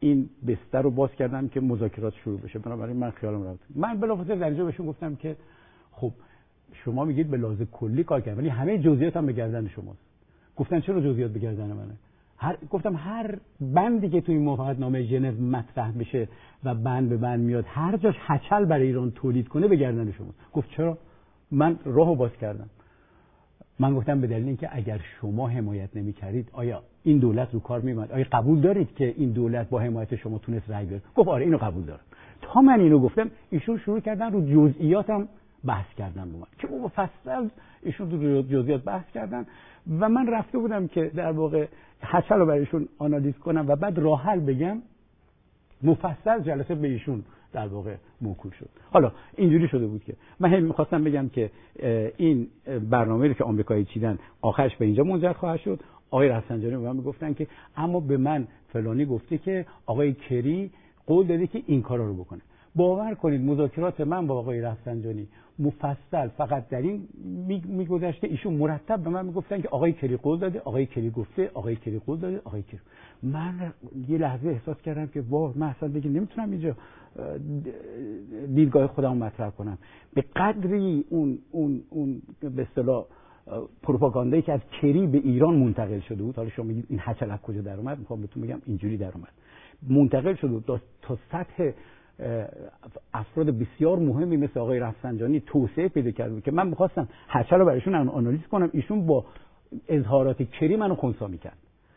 [SPEAKER 2] این بستر رو باز کردم که مذاکرات شروع بشه. بنابراین من خیالم راحت. من بلافاصله در اینجا بهشون گفتم که خب شما میگید به لحاظ کلی کار کردم ولی همه جزئیات هم به گردن شماست. گفتن چرا جزئیات به گردن منه؟ گفتم هر بندی که توی موافقتنامه ژنو مطرح بشه و بند به بند میاد هر جاش هچل برای ایران تولید کنه به گردن شما. گفت چرا؟ من راهو باز کردم. من گفتم به دلیل اینکه اگر شما حمایت نمی‌کردید آیا این دولت رو کار می‌آمد؟ آیا قبول دارید که این دولت با حمایت شما تونست رأی بیاره؟ گفت آره اینو قبول دارم. تا من اینو گفتم ایشون شروع کردن رو جزئیاتم بحث کردن با من که مفصل ایشون رو جزئیات بحث کردن و من رفته بودم که در واقع هچل رو برایشون آنالیز کنم و بعد راه حل بگم. مفصل جلسه به ایشون در واقع موکول شد. حالا اینجوری شده بود که من هم می‌خواستم بگم که این برنامه‌ای رو که آمریکایی چیدن آخرش به اینجا منجر خواهد شد. آقای رفسنجانی به من میگفتن که اما به من فلانی گفته که آقای کری قول داده که این کارا رو بکنه. باور کنید مذاکرات من با آقای رفسنجانی مفصل فقط در این میگذشت که ایشون مرتب به من میگفتن که آقای کری قول داده، آقای کری گفته، آقای کری قول داده، آقای کری. من یه لحظه احساس کردم که واه من اصلا دیگه نمیتونم اینجا دیدگاه خودم مطرح کنم. به قدری اون به اصطلاح پروپاگاندایی که از کری به ایران منتقل شده بود، حالا شما میگید این هچل از کجا در اومد، میخوام بهتون بگم اینجوری در اومد. منتقل شده بود تا سطح افراد بسیار مهمی مثل آقای رفسنجانی توسعه پیدا کرده که من می‌خواستم هچل رو برایشون آنالیز کنم. ایشون با اظهارات کری منو خنثی می‌کرد.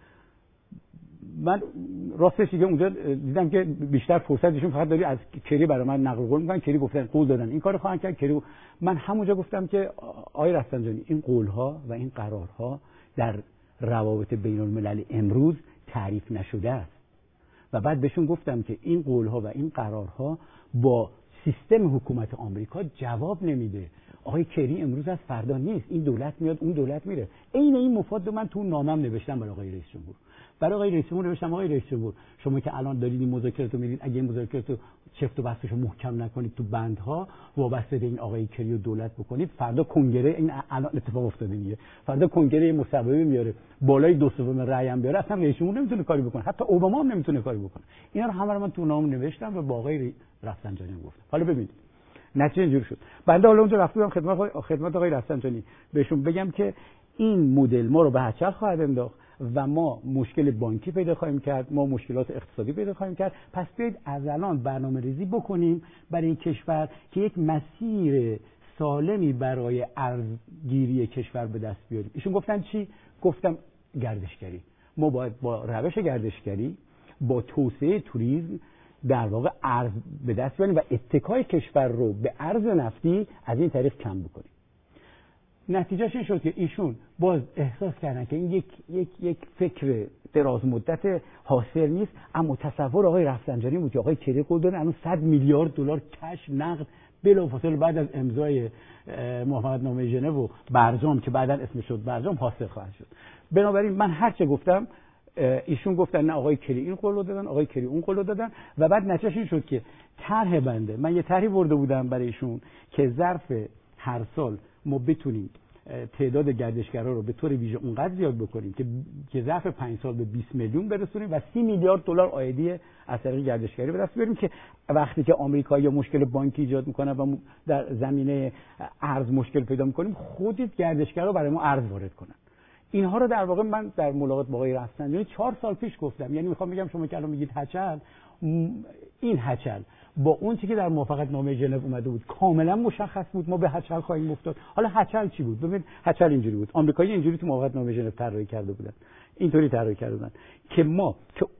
[SPEAKER 2] من راستش دیگه اونجا دیدم که بیشتر فرصت ایشون فقط داری از کری برای من نقل قول می‌کنن. کری گفتن قول دادن این کارو خواهند کرد. کری من همونجا گفتم که آقای رفسنجانی این قول‌ها و این قرارها در روابط بین‌المللی امروز تعریف نشده است. و بعد بهشون گفتم که این قول‌ها و این قرارها با سیستم حکومت آمریکا جواب نمیده. آقای کری امروز از فردا نیست. این دولت میاد اون دولت میره. عین این مفاد من تو نامم نوشتم برای آقای رئیس جمهور. برای آقای رئیس جمهور نوشتم آقای رئیس جمهور شما که الان دارید این مذاکرات رو میرید اگه این مذاکرات رو چفت و بستش رو محکم نکنید تو بندها وابسته به این آقای کری و دولت بکنید فردا کنگره این الان اتفاق افتاده دیگه فردا کنگره مصوبه میاره بالای 2/3 رأی هم بیاره اصلا رئیس جمهور نمیتونه کاری بکنه حتی اوباما هم نمیتونه کاری بکنه. اینا رو همه رو من تو نامم نوشتم و با آقای رفسنجانی گفتم. حالا ببینید نتیجه اینجوری شد. بنده حالا اونجا رفتم خدمت آقای رفسنجانی بهشون بگم که این مدل ما رو به هچل خواهد انداخت و ما مشکل بانکی پیدا خواهیم کرد، ما مشکلات اقتصادی پیدا خواهیم کرد. پس بیایید از الان برنامه‌ریزی بکنیم برای این کشور که یک مسیر سالمی برای ارزگیری کشور به دست بیاریم. ایشون گفتن چی؟ گفتم گردشگری. ما باید با روش گردشگری با توسعه توریسم در واقع ارز به دست بیاریم و اتکای کشور رو به ارز نفتی از این طریق کم بکنیم. نتیجهش این شد که ایشون باز احساس کردن که این یک فکر دراز مدت حاصل نیست. اما تصور آقای رفسنجانی بود که آقای کری قول دادن الان 100 میلیارد دلار کش نقد بلافاصله بعد از امضای موافقتنامه ژنو و برجام که بعداً اسمش شد برجام حاصل خواهد شد. بنابراین من هر چه گفتم ایشون گفتن نه آقای کری این قول دادن آقای کری اون قول دادن و بعد نتیجهش این شد که طرح بنده من یه طرحی برده بودم برای ایشون که ظرف هر سال ما بتونیم تعداد گردشگرا رو به طور ویژه اونقدر زیاد بکنیم که ظرف 5 سال به 20 میلیون برسونیم و 30 میلیارد دلار عایدی از طریق گردشگری به دست بیاریم که وقتی که آمریکایی‌ها مشکل بانکی ایجاد میکنن و در زمینه ارز مشکل پیدا میکنیم خودت گردشگرا برای ما ارز وارد کنن. اینها رو در واقع من در ملاقات با آقای رفسنجانی 4 سال پیش گفتم. یعنی میخوام بگم شما که الان میگید هچل، این هچل با اون چیزی که در موافقتنامه ژنو اومده بود کاملا مشخص بود ما به هچل خواهیم افتاد. حالا هچل چی بود؟ ببینید هچل اینجوری بود. آمریکایی اینجوری تو موافقتنامه ژنو طراحی کرده بودن. اینطوری طراحی کرده بودن که ما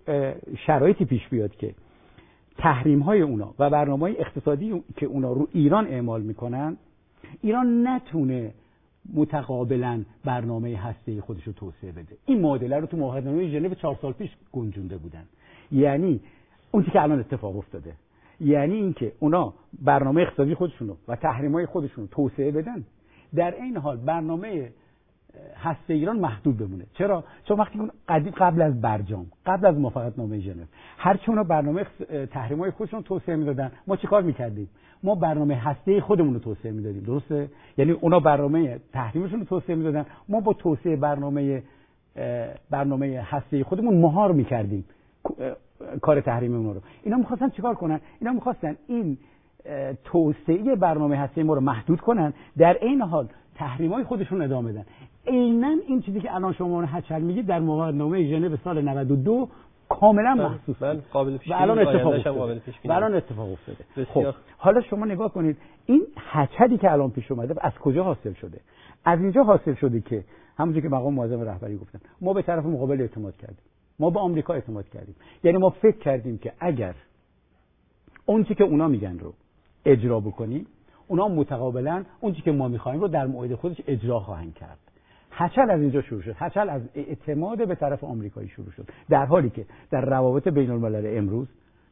[SPEAKER 2] شرایطی پیش بیاد که تحریم‌های اونا و برنامه‌های اقتصادی که اونا رو ایران اعمال میکنن ایران نتونه متقابلا برنامه هسته‌ای خودش رو توسعه بده. این معادله رو تو موافقتنامه ژنو 4 سال پیش گنجونده بودن. یعنی اون که الان اتفاق افتاده، یعنی اینکه اونا برنامه اقتصادی خودشونو و تحریم‌های خودشونو توسعه بدن، در این حال برنامه هسته ایران محدود بمونه. چرا؟ چون وقتی قبل از برجام، قبل از موافقتنامه ژنو، هر چه اونا برنامه تحریم‌های خودشون توسعه میدادن، ما چیکار میکردیم؟ ما برنامه هسته خودمون رو توسعه میدادیم. درسته؟ یعنی اونا برنامه تحریمشون رو توسعه میدادن، ما با توسعه برنامه هسته خودمون مهار میکردیم. کار تحریمی اونا رو. اینا می‌خواستن چیکار کنن؟ اینا می‌خواستن این توسعه برنامه هسته‌ای ما رو محدود کنن، در این حال تحریم‌های خودشون ادامه بدن. عیناً این چیزی که الان شما اون هچل میگید در موافقتنامه ژنو سال 92 کاملا محسوس
[SPEAKER 1] من قابل پیش بینی
[SPEAKER 2] الان اتفاق افتاده. خب حالا شما نگاه کنید این هچلی که الان پیش اومده از کجا حاصل شده؟ از اینجا حاصل شده که همونجوری که مقام معظم رهبری گفتن ما به طرف مقابل اعتماد کردیم، ما به آمریکا اعتماد کردیم. یعنی ما فکر کردیم که اگر اون چیزی که اونا میگن رو اجرا بکنیم، اونا متقابلا اون چیزی که ما می‌خوایم رو در موعد خودش اجرا خواهند کرد. هچل از اینجا شروع شد. هچل از اعتماد به طرف آمریکایی شروع شد، در حالی که در روابط بین‌المللی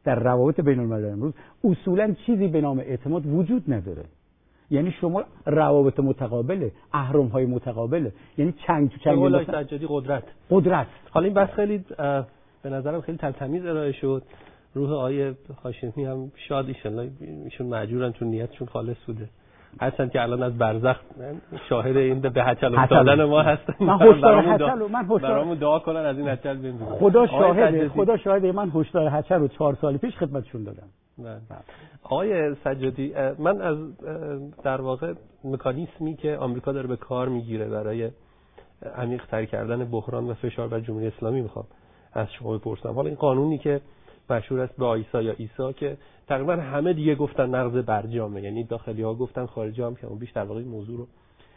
[SPEAKER 2] امروز اصولاً چیزی به نام اعتماد وجود نداره. یعنی شما روابط متقابله، اهرم‌های متقابله، یعنی چنگ تو چنگ
[SPEAKER 1] اولای سجادی قدرت. حالا این بحث خیلی به نظرم خیلی تمیز ارائه شد. روح آیه هاشمی هم شاد ایشالله ایشون مأجورن چون نیتشون خالص بوده. هرچند که الان از برزخ شاهد این به هچل افتادن ما هستن.
[SPEAKER 2] من هچل
[SPEAKER 1] برامون دعا کنن از این هچل بیم.
[SPEAKER 2] خدا شاهده من هشدار هچل رو 4 سال پیش خدمتشون دادم.
[SPEAKER 1] آقای سجادی، من از در واقع مکانیزمی که آمریکا داره به کار میگیره برای عمیق‌تر کردن بحران و فشار بر جمهوری اسلامی میخوام از شما بپرسم. حالا این قانونی که مشهور است به آیسا یا ایسا که تقریبا همه دیگه گفتن نقض برجامه، یعنی داخلی‌ها گفتن خارجی‌ها هم که اون بیشتر واقعی موضوع رو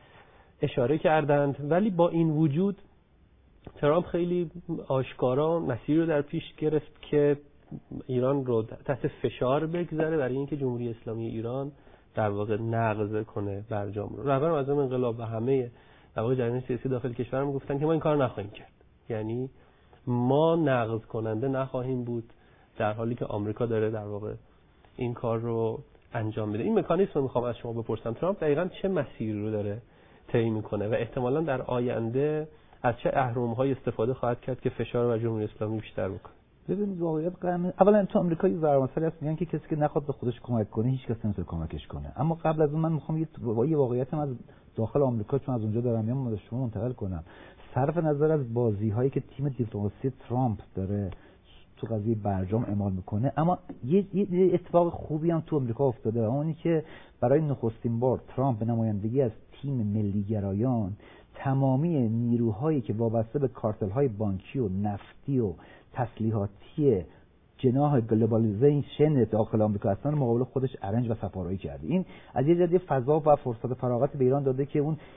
[SPEAKER 1] اشاره کردند، ولی با این وجود ترامپ خیلی آشکارا مسیری رو در پیش گرفت که ایران رو تحت فشار بگذاره برای اینکه جمهوری اسلامی ایران در واقع نقض کنه برجام رو. رهبر معظم انقلاب و همه در واقع جریان سیاسی داخل کشورم گفتن که ما این کار نخواهیم کرد، یعنی ما نقض کننده نخواهیم بود، در حالی که آمریکا داره در واقع این کار رو انجام میده. این مکانیزم رو میخوام از شما بپرسم، ترامپ دقیقاً چه مسیری رو داره طی میکنه و احتمالاً در آینده از چه اهرم‌های استفاده خواهد کرد که فشار بر جمهوری اسلامی بیشتر بکنه؟
[SPEAKER 3] ببینید واقعیت اولا تو آمریکا یه ضرب‌مثلی هست، میگن که کسی که نخواد به خودش کمک کنه هیچ کس نمیتونه کمکش کنه. اما قبل از اون من میخوام یه واقعیتم از داخل آمریکا چون از اونجا دارم میام به شما منتقل کنم. صرف نظر از بازی‌هایی که تیم دیپلماسی ترامپ داره تو قضیه برجام اعمال میکنه، اما یه اتفاق خوبی هم تو آمریکا افتاده، اونی که برای نخستین بار ترامپ به نمایندگی از تیم ملیگرایان تمامی نیروهایی که وابسته به کارتل‌های بانکی و نفتی و تسلیحاتی جناح گلوبالیزیشن داخل آمریکا هستن مقابل خودش ارنج و سفارایی کرده. این از یه جدی فضا و فرصت فراغت به ایران داده که اون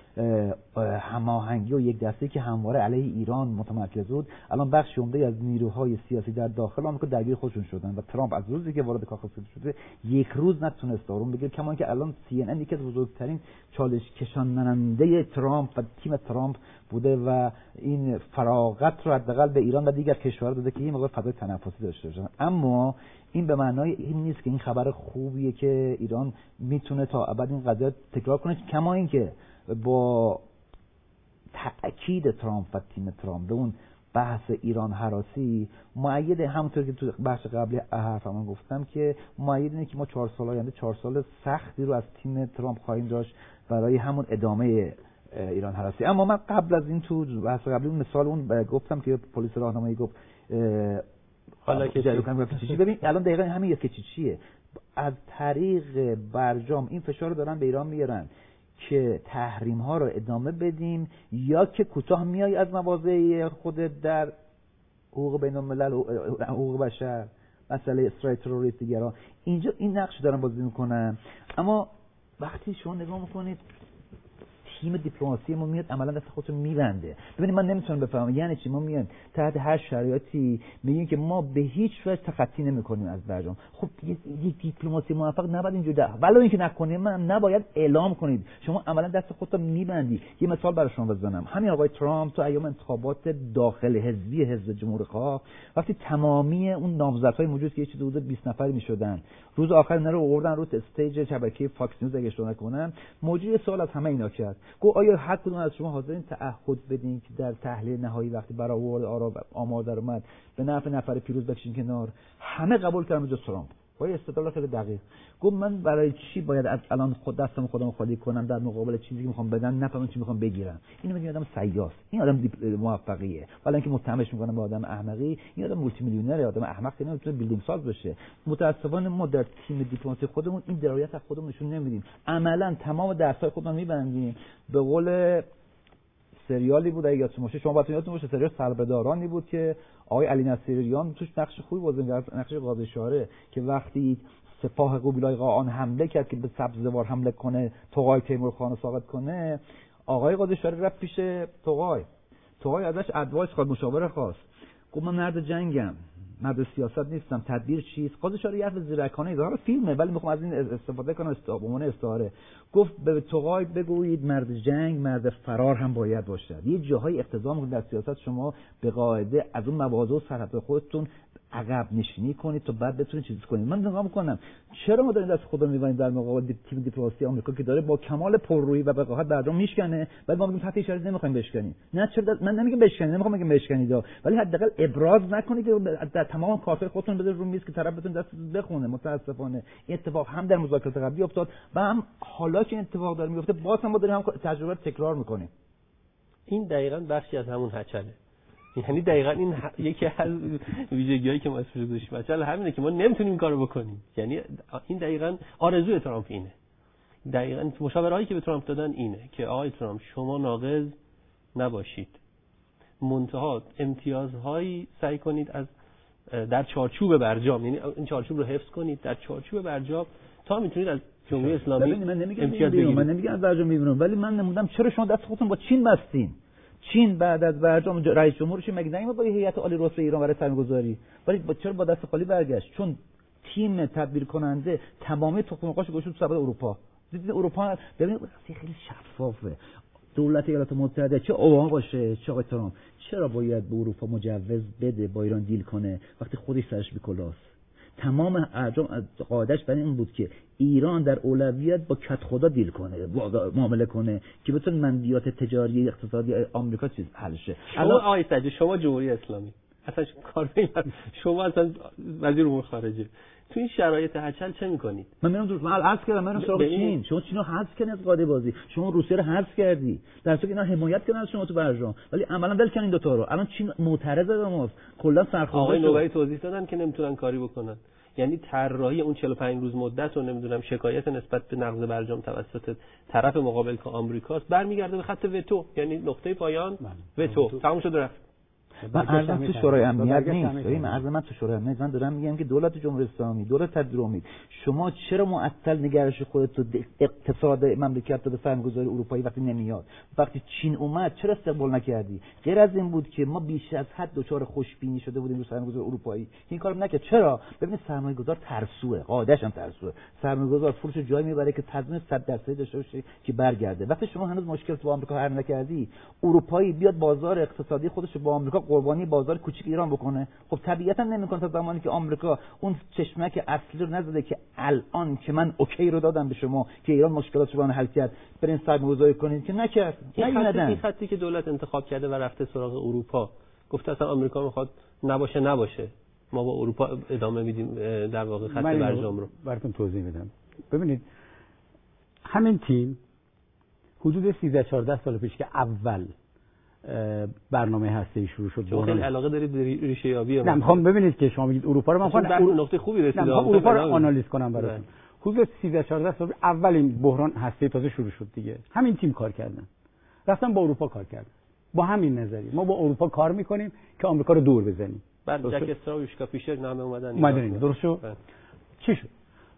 [SPEAKER 3] هماهنگی و یک دسته که همواره علیه ایران متمرکز بود الان بخش عمده از نیروهای سیاسی در داخل آمریکا درگیر خودشون شدن و ترامپ از روزی که وارد کاخ سفید شده یک روز نتونست آروم بگیره، کما اینکه الان CNN یکی از بزرگترین چالش کشاننده ترامپ و تیم ترامپ بوده و این فراغت رو حداقل به ایران و دیگر کشورها داده که این مقدار فضای تنفسی داشته باشن. اما این به معنای این نیست که این خبر خوبیه که ایران میتونه تا ابد این قضیه تکرار کنه، کما اینکه با تأکید ترامپ و تیم ترامپ به اون بحث ایران هراسی مؤید، همونطور که تو بحث قبلی حرفم گفتم که مؤید اینه که ما 4 سال آینده 4 سال سختی رو از تیم ترامپ خواهیم داشت برای همون ادامه ایران هراسی. اما من قبل از این تو بحث قبلی اون مثال اون گفتم که پلیس راهنمایی گفت
[SPEAKER 1] حالا که
[SPEAKER 3] کیچیچی، ببین الان دقیقاً همین کیچیچیه، از طریق برجام این فشار رو دارن به ایران میارن که تحریم ها رو ادامه بدیم یا که کوتاه میای از مواضع خودت در حقوق بین الملل و حقوق بشر، مسئله اسرائیل تروریست دیگران، اینجا این نقش دارن بازی میکنن. اما وقتی شما نگاه میکنید تیم دیپلماسی ما میاد عملا دست خودتون میبنده. ببینید من نمیتونم بفهمم یعنی چی ما میایم تحت هر شرایطی میگیم که ما به هیچ وجه تخطی نمیکنیم از برجام. خب یک دیپلماسی موفق نباید اینجوری ده، ولی اینکه نکنیم من نباید اعلام کنید، شما عملا دست خودتون میبندی. یه مثال برای شما بزنم، همین آقای ترامپ تو ایام انتخابات داخل حزبی حزب جمهوری‌خواه وقتی تمامی اون نامزدهای موجود که یه چیز حدود 20 نفر میشدن، روز آخر اینا رو آوردن رو استیج شبکه فاکس نیوز اگه اشتباه نکنم، موجود سوال از همه اینا کرد، گفت آیا هر کدوم از شما حاضرین تعهد بدین که در تحلیل نهایی وقتی برآورد آمار در اومد به نفع نفر پیروز بکشین کنار؟ همه قبول کردن به جز ترامپ. با استدلال خیلی دقیق گفت من برای چی باید الان دستم خودم خالی کنم در مقابل چیزی که میخوام بدن نفهمم چی میخوام بگیرم. اینو میگم آدم سیاس، این آدم موفقیه، ولی اینکه متهمش میکنم به آدم احمقی، این آدم مولتی میلیونره، آدم احمق که نمیتونه بیلدینگ ساز بشه. متاسفانه ما در تیم دیپلماسی خودمون این درایت از خودمون نشون نمیدیم. عملا تمام درس‌های خودمون میبندیم. به قول سریالی بود اگه یادتون باشه، شما باید یادتون باشه سریال سربدارانی بود که آقای علی نصیریان توش نقش خوبی بازی کرد، نقش قاضی شاره، که وقتی سپاه قبیله‌های قاآن حمله کرد که به سبزوار حمله کنه، طغای تیمورخان رو ساقط کنه، آقای قاضی شاره رفت پیش طغای ازش ادوایس خواست، مشاوره خواست. گفت من مرد جنگم، مرد سیاست نیستم، تدبیر چیست؟ قاضی شاره یه حرف زیرکانه ایده، حالا فیلمه ولی میخوام از این استفاده کنم به عنوان استعاره. گفت به طغای بگویید مرد جنگ مرد فرار هم باید باشد. یه جاهای اقتضا میکنه در سیاست شما به قاعده از اون مواضع و سرحد خودتون عقب نشینی کنید تا بعد بتونید چیز کنید. من نگاه میکنم چرا ما داریم دست خودمون می‌بریم در مقابل تیم دیپلماسی آمریکا که داره با کمال پررویی و وقاحت برجام میشکنه، ولی ما میگیم تحت اشاره نمیخوایم بشکنیم. نه چرا من نمیگم بشکنید، نمیخوام بگم بشکنید، ولی حداقل ابراز نکنید در تمام کارت خودتون بذارید رو میز که طرف بتونه دست بخونه. متاسفانه این اتفاق هم در مذاکرات قبلی افتاد و هم حالا که این اتفاق داره میفته باز هم ما داریم هم تجربه تکرار میکنیم.
[SPEAKER 1] این دقیقاً بخشی از همون هچله. یعنی دقیقاً این یکی از ویژگی‌هایی که ما اسمش گذاشتیم هچل همینه که ما نمیتونیم این کارو بکنیم. یعنی این دقیقاً آرزوی ترامپ اینه. دقیقاً مشاورهایی که به ترامپ دادن اینه که آقای ترامپ شما ناقض نباشید. منتها امتیازهایی سعی کنید از در چارچوب برجام، یعنی این چارچوب رو حفظ کنید در چارچوب برجام تا میتونید از جمهوری اسلامی امتیاز بگیرید.
[SPEAKER 3] من نمیگم از برجام میبرم، ولی من نمودم چرا شما دست خودتون با چین بستین. چین بعد از برجام رئیس جمهورش مگه نمیاد با هیئت عالی رتبه ایران برای سرمایه‌گذاری، ولی چرا با دست خالی برگشت؟ چون تیم تدبیر کننده تمامی تخم‌مرغاش گذاشت تو سبد اروپا. دیدید اروپا ببینید خیلی شفافه. دولت ایالات متحده چه اوباما باشه چه آقای ترامپ چرا باید به اروپا مجوز بده با ایران دیل کنه وقتی خودش سرش به کلاست؟ تمام ارجام قاعدش برای این بود که ایران در اولویت با کت خدا دیل کنه، معامله کنه که بتونه منفیات تجاری اقتصادی آمریکا چیز حل شه.
[SPEAKER 1] الان آقای سجاد شما جمهوری اسلامی اصلا کار نمی‌کنید، شما اصلا وزیر امور خارجه، تو این شرایط هچل چه می‌کنید؟
[SPEAKER 3] من میرم من حذف کردم، من سراغ چین. شما چینو حذف کردین از قاعده بازی، شما روسیه رو حذف کردی، در حالی که اینا حمایت کردن از شما تو برجام، ولی عملاً ول کردین این دو تا رو. الان چین معترضه به ماست، کلا سرخورده.
[SPEAKER 1] آقای نوبری توضیح دادن که نمیتونن کاری بکنن. یعنی طراحی اون 45 روز مدت رو نمیدونم شکایت نسبت به نقض برجام توسط طرف مقابل که آمریکاست برمیگرده به خط وتو، یعنی نقطه پایان وتو تموم شد رفت.
[SPEAKER 3] من عرضم تو شورای امنیت نیست. این من تو شورای امنیت من دارم میگم که دولت جمهوری اسلامی، دولت تدبیر امید، شما چرا معطل نگرش خودت تو اقتصاد مملکت رو به سرمایه‌گذاری اروپایی وقتی نمیاد؟ وقتی چین اومد چرا استقبال نکردی؟ غیر از این بود که ما بیش از حد دچار خوشبینی شده بودیم رو سرمایه‌گذار اروپایی که این کارو نکرد. چرا؟ ببینید سرمایه‌گذار ترسوه، قاعده‌اش هم ترسوه. سرمایه‌گذار فروش جای میبره که تضمین 100% داشته باشه که برگرده. وقتی شما هنوز مشکل با آمریکا حل نکردی، اروپایی بیاد بازار اقتصادی خودش رو با آمریکا قربانی بازار کوچیک ایران بکنه، خب طبیعتا نمیکنه تا زمانی که آمریکا اون چشمک اصلی رو نزده که الان که من اوکی رو دادم به شما که ایران مشکلاتش رو حل کرد برین سرمایه‌گذاری کنید که نکرد.
[SPEAKER 1] این خطی که دولت انتخاب کرده و رفته سراغ اروپا، گفته اصلا آمریکا میخواد نباشه ما با اروپا ادامه میدیم در واقع خط برجام رو.
[SPEAKER 2] براتون توضیح میدم. ببینید همین تیم حدود 13-14 سال پیش که اول برنامه هسته‌ای شروع شد،
[SPEAKER 1] شما خیلی علاقه دارید به ریشه یابی.
[SPEAKER 2] نه میخوام ببینید که شما میگید اروپا رو، من
[SPEAKER 1] میخوام نقطه خوبی رسیدم
[SPEAKER 2] اروپا رو آنالیز کنم براتون. حدود 13-14 سال اول این بحران هسته‌ای تازه شروع شد دیگه، همین تیم کار کردن، رفتن با اروپا کار کردن با همین نظریه ما با اروپا کار میکنیم که آمریکا رو دور بزنیم.
[SPEAKER 1] بعد جک استرا و یوشکا فیشر نامه اومدن
[SPEAKER 2] درست شد. چی شد؟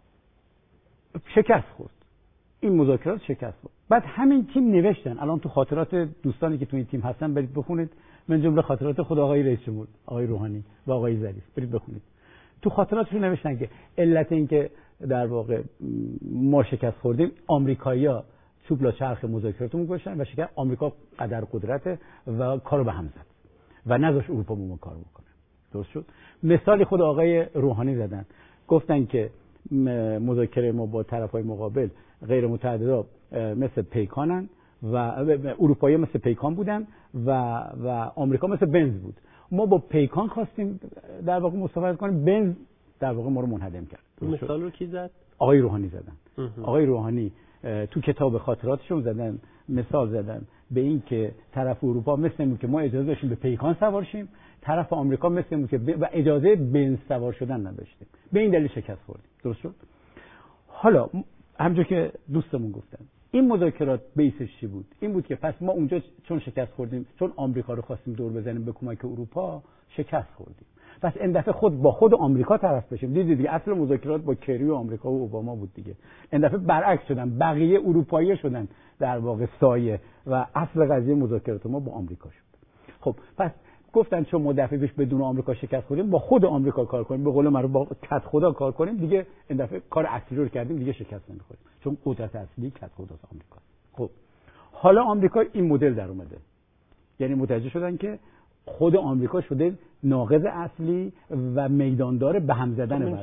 [SPEAKER 2] شکست خورد، این مذاکرات شکست خورد. بعد همین تیم نوشتن، الان تو خاطرات دوستانی که تو این تیم هستن برید بخونید، من جمله خاطرات خود آقای رئیس جمهور آقای روحانی و آقای ظریف برید بخونید. تو خاطراتشون نوشتن که علت این که در واقع ما شکست خوردیم، آمریکایی‌ها چوب چرخ مذاکراتمون گذاشتن و شکست آمریکا قدر قدرت و کارو به هم زد و نذاش اروپا با ما کار بکنه. درست شد. مثال خود آقای روحانی زدن، گفتن که مذاکره ما با طرفای مقابل غیر متعددا مثل پیکانن و اروپایی مثل پیکان بودن و آمریکا مثل بنز بود. ما با پیکان خواستیم در واقع مصاحبت کنیم، بنز در واقع ما رو منهدم کرد.
[SPEAKER 1] مثال رو کی زد؟
[SPEAKER 2] آقای روحانی زدن. آقای روحانی تو کتاب خاطراتشون زدن، مثال زدن به این که طرف اروپا مثل این که ما اجازه داشتیم به پیکان سوار شیم، طرف آمریکا مثل این که و اجازه بنز سوار شدن نداشتیم. به این دلیل شکست خوردیم. درست شد؟ حالا همونجوری که دوستمون گفتن این مذاکرات بیسش چی بود؟ این بود که پس ما اونجا چون شکست خوردیم، چون آمریکا رو خواستیم دور بزنیم به کمک اروپا، شکست خوردیم. پس این دفعه با خود آمریکا طرف بشیم. دیدید دیگه اصل مذاکرات با کری و آمریکا و اوباما بود دیگه. این دفعه برعکس شدن، بقیه اروپایی شدن در واقع سایه و اصل قضیه مذاکرات ما با آمریکا شد. خب پس گفتن چون ما دفعه پیش بدون آمریکا شکست خوردیم، با خود آمریکا کار کنیم، به قول معروف با کت خدا کار کنیم، دیگه این دفعه کار اصلی رو کردیم، دیگه شکست نمیخوریم، چون قدرت اصلی کت خداست آمریکا. خب حالا آمریکا این مدل در اومده، یعنی متوجه شدن که خود آمریکا شده ناقض اصلی و میداندار به هم زدن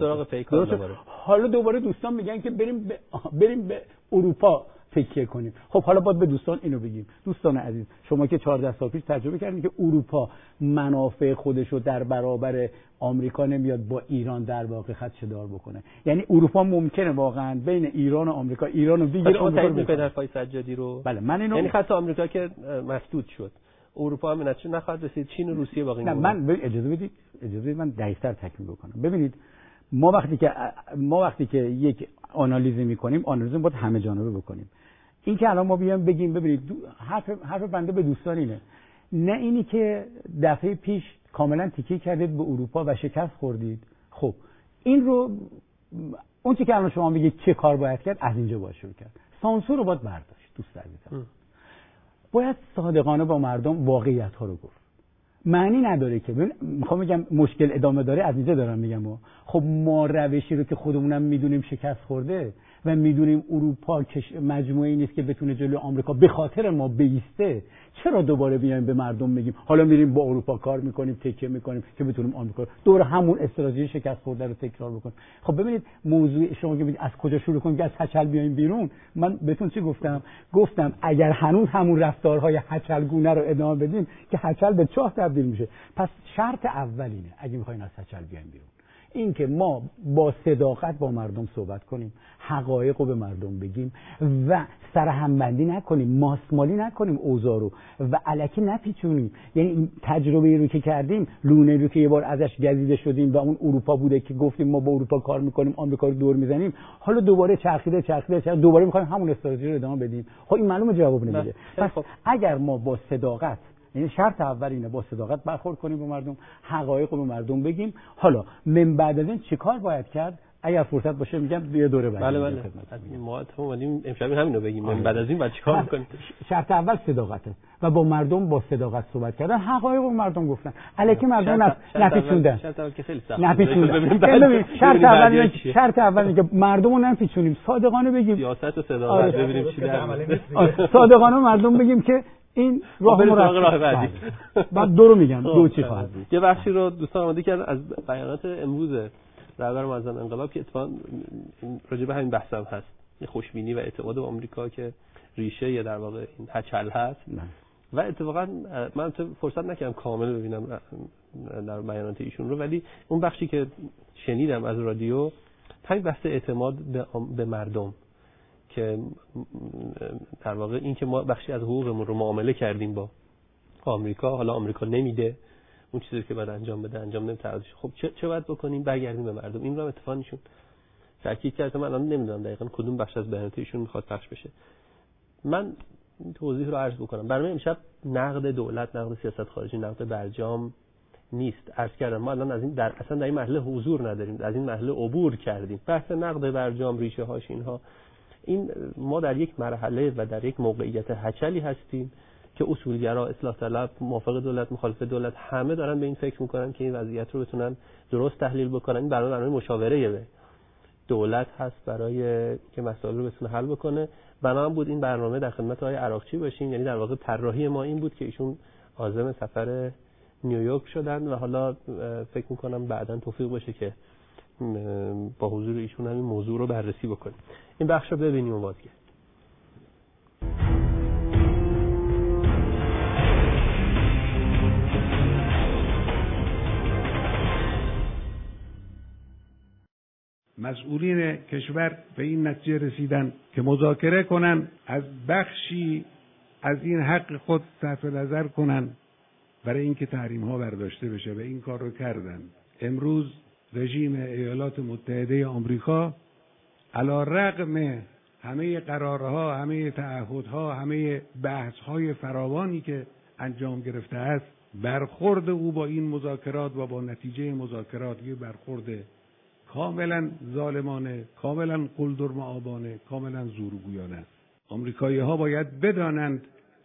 [SPEAKER 2] حالا دوباره دوستان میگن که بریم به اروپا تکیه کنیم. خب حالا باید به دوستان اینو بگیم. دوستان عزیز، شما که 14 سال پیش تجربه کردید که اروپا منافع خودش رو در برابر آمریکا نمیاد با ایران در واقع خدشه‌دار بکنه. یعنی اروپا ممکنه واقعا بین ایران و آمریکا، ایران رو بگیره،
[SPEAKER 1] آمریکا رو بگیره. حرفای سجادی رو
[SPEAKER 2] بله من اینو
[SPEAKER 1] یعنی خط آمریکا که مسدود شد، اروپا هم نتیجه نخواهد رسید، چین و روسیه باقی
[SPEAKER 2] میمونه. من اجازه بدید من دقیق‌تر تکمیل بکنم. ببینید ما وقتی که یک آنالیز می‌کنیم، آنالیز باید همه جانبه بکنیم. این که الان ما بیایم بگیم ببینید حرف بنده به دوستان اینه، نه اینی که دفعه پیش کاملا تکیه کردید به اروپا و شکست خوردید. خب این رو اون چیزی که الان شما میگید چه کار باید کرد، از اینجا باید شروع کرد. سانسور رو باید برداشت. دوست عزیزم، باید صادقانه با مردم واقعیت ها رو گفت. معنی نداره که میخوام بگم مشکل ادامه داره، از اینجا دارم میگم خب ما روشی رو که خودمونم میدونیم شکست خورده و میدونیم اروپا مجموعه‌ای نیست که بتونه جلوی آمریکا به خاطر ما بیسته، چرا دوباره بیایم به مردم بگیم حالا میریم با اروپا کار میکنیم، تکیه میکنیم که بتونیم آمریکا دور همون استراتژی شکست خورده رو تکرار بکنیم؟ خب ببینید موضوع شما که از کجا شروع کنیم که از هچل بیایم بیرون، من بهتون چی گفتم اگر هنوز همون رفتارهای هچلگونه رو ادامه بدیم که هچل به چاه تبدیل میشه. پس شرط اول اینه اگه میخواین از هچل بیایم بیرون، این که ما با صداقت با مردم صحبت کنیم، حقایق رو به مردم بگیم و سرهمبندی نکنیم، ماسمالی نکنیم اوضاع رو و الکی نپیچونیم. یعنی تجربه رو که کردیم، لونه رو که یه بار ازش گزیده شدیم و اون اروپا بوده که گفتیم ما با اروپا کار میکنیم، آمریکا رو دور میزنیم، حالا دوباره چرخیده دوباره میخوایم همون استراتژی رو ادامه بدیم. خب این معلومه جواب نمیده. پس اگر ما با صداقت، یعنی شرط اول اینه با صداقت برخورد کنیم با مردم، حقایق رو به مردم بگیم. حالا من بعد از این چیکار باید کرد؟ اگر فرصت باشه میگم یه دوره بعد.
[SPEAKER 1] بله ما اومدیم امشب همینو بگیم. من بعد از این بعد چیکار می‌کنیم؟
[SPEAKER 2] شرط اول صداقته و با مردم با صداقت صحبت کردن، حقایق رو مردم گفتن. الکی مردم نپیچوندن.
[SPEAKER 1] شرط اول که خیلی سخته.
[SPEAKER 2] ببین شرط اول میگه مردم رو نپیچونیم، صادقانه بگیم.
[SPEAKER 1] سیاست و صداقت ببینیم چی در میاد.
[SPEAKER 2] صادقانه مردم بگیم که این راه بعدی. بعد دو رو میگم دو چی خواهد بود.
[SPEAKER 1] یه بخشی رو دوستان آماده کردن از بیانات امروز رهبر معظم انقلاب که اتفاقا راجع به همین بحثم هست، خوشبینی و اعتماد به آمریکا که ریشه یا در واقع این هچل هست. و اتفاقا من فرصت نکردم کامل ببینم در بیانات ایشون رو، ولی اون بخشی که شنیدم از رادیو همین بحث اعتماد به مردم که در واقع این که ما بخشی از حقوقمون رو معامله کردیم با آمریکا، حالا آمریکا نمیده اون چیزی که باید انجام بده، انجام نمیده. خب چه باید بکنیم؟ برگردیم به مردم. این رو هم اتفاقا نشون تاکید کردم. من الان نمیدونم دقیقاً کدوم بخش از بیانات ایشون میخواد پخش بشه. من توضیح رو عرض بکنم. برنامه امشب نقد دولت، نقد سیاست خارجی، نقد برجام نیست. عرض کردم ما الان از این اصلا در این مرحله حضور نداریم، از این مرحله عبور کردیم. بحث نقد برجام، ریشه هاش، اینها، این ما در یک مرحله و در یک موقعیت هچلی هستیم که اصولگرا، اصلاح طلب، موافق دولت، مخالف دولت، همه دارن به این فکر میکنن که این وضعیت رو بتونن درست تحلیل بکنن. این برنامه مشاوره به دولت هست برای که مسائل رو بتونه حل بکنه. بنابراین بود این برنامه در خدمت آقای عراقچی باشیم. یعنی در واقع طراحی ما این بود که ایشون عازم سفر نیویورک شدن و حالا فکر میکنم بعداً توفیق بشه که با حضور ایشون همین موضوع رو بررسی بکنیم. این بخش رو ببینیم و بازگردیم.
[SPEAKER 5] مسئولین کشور به این نتیجه رسیدن که مذاکره کنن، از بخشی از این حق خود صرف نظر کنن برای اینکه تحریم ها برداشته بشه و این کار رو کردن. امروز رژیم ایالات متحده آمریکا علی رغم همه قرارها، همه تعهدها، همه بحث‌های فراوانی که انجام گرفته است، برخورد او با این مذاکرات و با نتیجه مذاکرات یه برخورد کاملا ظالمانه، کاملا قلدرمآبانه، کاملا زورگویانه است. آمریکایی‌ها باید بدانند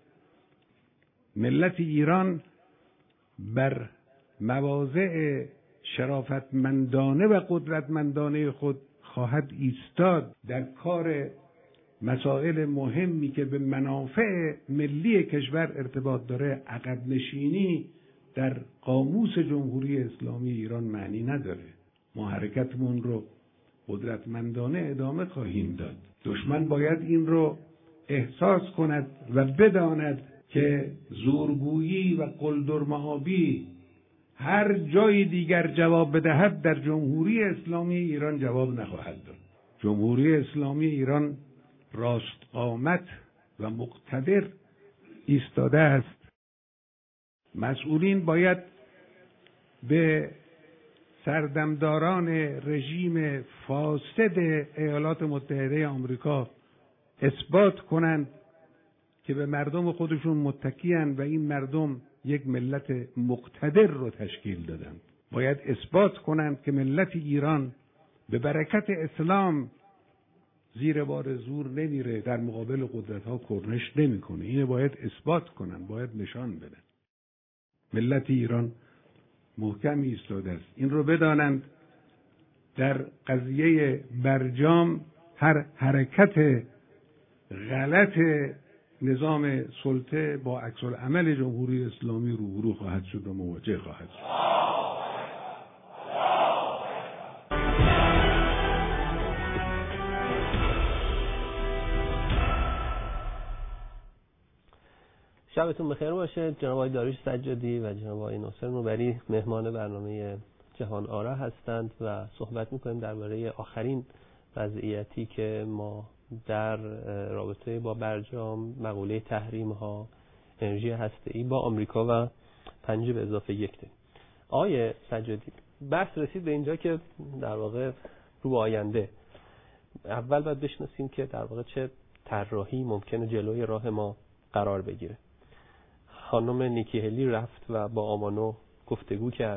[SPEAKER 5] ملت ایران بر مواضع شرافتمندانه و قدرتمندانه خود خواهد ایستاد. در کار مسائل مهمی که به منافع ملی کشور ارتباط داره عقب نشینی در قاموس جمهوری اسلامی ایران معنی نداره. ما حرکتمون رو قدرتمندانه ادامه خواهیم داد. دشمن باید این رو احساس کند و بداند که زورگویی و قلدرمآبی هر جای دیگر جواب بدهد در جمهوری اسلامی ایران جواب نخواهد داد. جمهوری اسلامی ایران راست قامت و مقتدر ایستاده است. مسئولین باید به سردمداران رژیم فاسد ایالات متحده آمریکا اثبات کنند که به مردم خودشون متکی‌اند و این مردم یک ملت مقتدر رو تشکیل دادند. باید اثبات کنند که ملت ایران به برکت اسلام زیر بار زور نمیره، در مقابل قدرت‌ها کرنش نمیکنه. اینو باید اثبات کنند، باید نشان بدن. ملت ایران محکم ایستاده است. این رو بدانند. در قضیه برجام هر حرکت غلط نظام سلطه با عکس العمل جمهوری اسلامی روبرو خواهد شد و مواجه خواهد شد.
[SPEAKER 1] شبتون بخیر باشه. جناب آقای داریوش سجادی و جناب آقای ناصر نوبری مهمان برنامه جهان آرا هستند و صحبت می‌کنیم درباره آخرین وضعیتی که ما در رابطه با برجام، مقوله تحریم‌ها، انرژی هسته‌ای با آمریکا و 5+1 داریم. آقای سجادی، بحث رسید به اینجا که در واقع رو به آینده اول باید بشناسیم که در واقع چه طراحی ممکنه جلوی راه ما قرار بگیره. خانم نیکی هلی رفت و با آمانو گفتگو کرد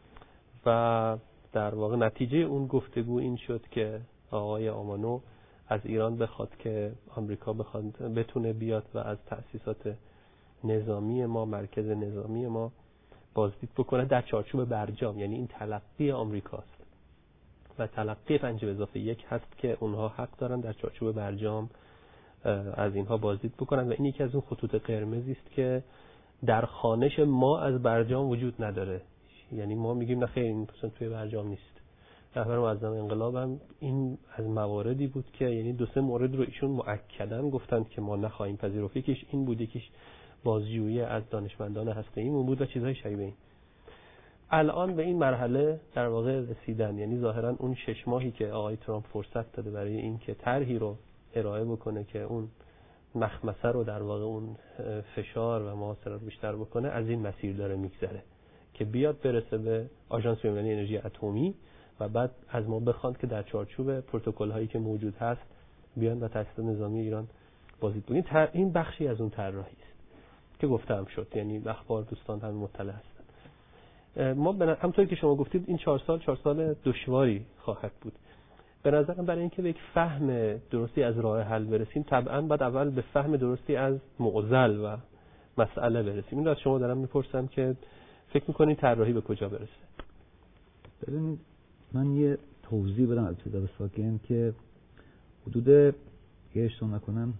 [SPEAKER 1] و در واقع نتیجه اون گفتگو این شد که آقای آمانو از ایران بخواد که آمریکا بتونه بیاد و از تأسیسات نظامی ما، مرکز نظامی ما بازدید بکنه در چارچوب برجام. یعنی این تلقی آمریکاست و تلقی 5+1 هست که اونها حق دارن در چارچوب برجام از اینها بازدید بکنن و این یکی از اون خطوط قرمزی است که در خوانش ما از برجام وجود نداره. یعنی ما میگیم نه خیر، این مثلا توی برجام نیست. رهبر معظم انقلاب هم این از مواردی بود که یعنی 2-3 مورد رو ایشون مؤکداً گفتند که ما نخواهیم پذیرفت. یکیش این بود، یکیش بازجویی از دانشمندان هسته‌ایمون بود و چیزهای شبیه این. الان به این مرحله در واقع رسیدن. یعنی ظاهراً اون 6 ماهی که آقای ترامپ فرصت داده برای این که طرحی رو ارائه بکنه که اون مخمسه رو در واقع اون فشار و محاصره رو بیشتر بکنه، از این مسیر داره میگذره که بیاد برسه به آژانس بین‌المللی انرژی اتمی و بعد از ما بخواند که در چارچوب پروتکل هایی که موجود هست بیان و تأسیسات نظامی ایران بازدید بکنن. این بخشی از اون طراحی است که گفتم شد. یعنی اخبار دوستان هم مطلع هستن. ما همونطوری که شما گفتید این 4 سال دشواری خواهد بود. به نظرم برای اینکه به یک فهم درستی از راه حل برسیم طبعاً باید اول به فهم درستی از معضل و مسئله برسیم. این رو از شما دارم میپرسم که فکر میکنید طراحی به کجا برسه؟
[SPEAKER 3] ببینید، من یه توضیح بدم از ابتدا به ساکن که حدود اشتباه نکنم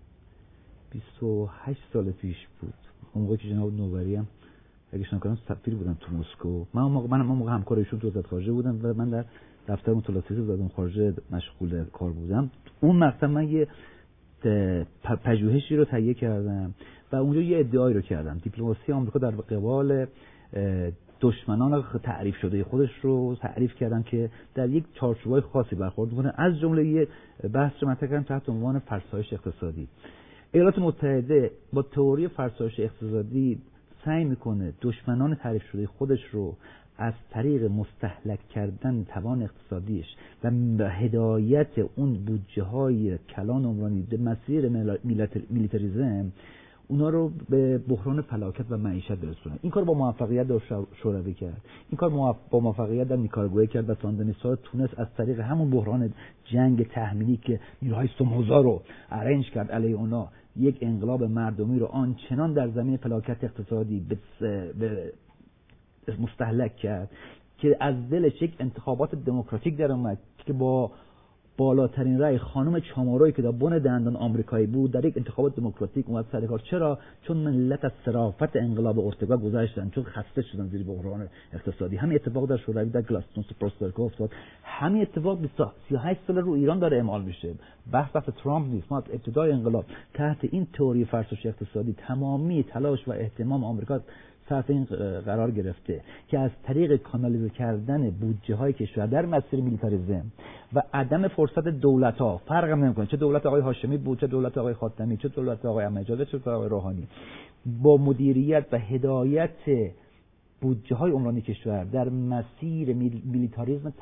[SPEAKER 3] 28 سال پیش بود، اون موقع که جناب نوبری هم اگه اشتباه نکنم سفیر بودن تو مسکو. من موقع همکار ایشون تو وزارت خارجه بودم و من در دفتر مطالعاتی وزارت خارجه مشغول کار بودم. اون مقطع من یه پژوهشی رو تهیه کردم و اونجا یه ادعایی رو کردم. دیپلماسی آمریکا در قبال دشمنان تعریف شده خودش رو تعریف کردن که در یک چارچوبای خاصی برخورد می‌کنه، از جمله یه بحث رو مطرح کردن تحت عنوان فرسایش اقتصادی. ایالات متحده با تئوری فرسایش اقتصادی سعی میکنه دشمنان تعریف شده خودش رو از طریق مستهلک کردن توان اقتصادیش و هدایت اون بودجه‌های کلان عمرانی به مسیر میلیتاریسم اونا رو به بحران فلاکت و معیشت برسونه. این کار با موفقیت در شوروی کرد، این کار با موفقیت در نیکاراگوئه کرد و ساندینیست‌ها تونست از طریق همون بحران جنگ تحمیلی که نیروهای سوموزا رو ارنج کرد علیه اونا یک انقلاب مردمی رو آنچنان در زمین فلاکت اقتصادی به مستهلک کرد که از دلش یک انتخابات دموکراتیک در اومد که با بالاترین رأی خانم چاموروی که در بن دندان آمریکایی بود در یک انتخابات دموکراتیک اومد سر کار. چرا؟ چون ملت از صرافت انقلاب اورتگا گذشتن، چون خسته شدن زیر بحران اقتصادی. همین اتفاق در شوروی در گلاستونس پروسترکو افتاد. همین اتفاق 38 سال رو ایران داره اعمال میشه. بحث ترامپ نیست. ما ابتدای انقلاب تحت این تئوری فرسایش اقتصادی تمامی تلاش و اهتمام آمریکا صرف این قرار گرفته که از طریق کانالیزه کردن بودجه های کشور در مسیر میلیتاریسم و عدم فرصت دولت ها، فرق هم نمیکنه چه دولت آقای هاشمی بود، چه دولت آقای خاتمی، چه دولت آقای احمدی، چه دولت آقای روحانی، با مدیریت و هدایت بودجه های عمرانی کشور در مسیر میلیتاریسم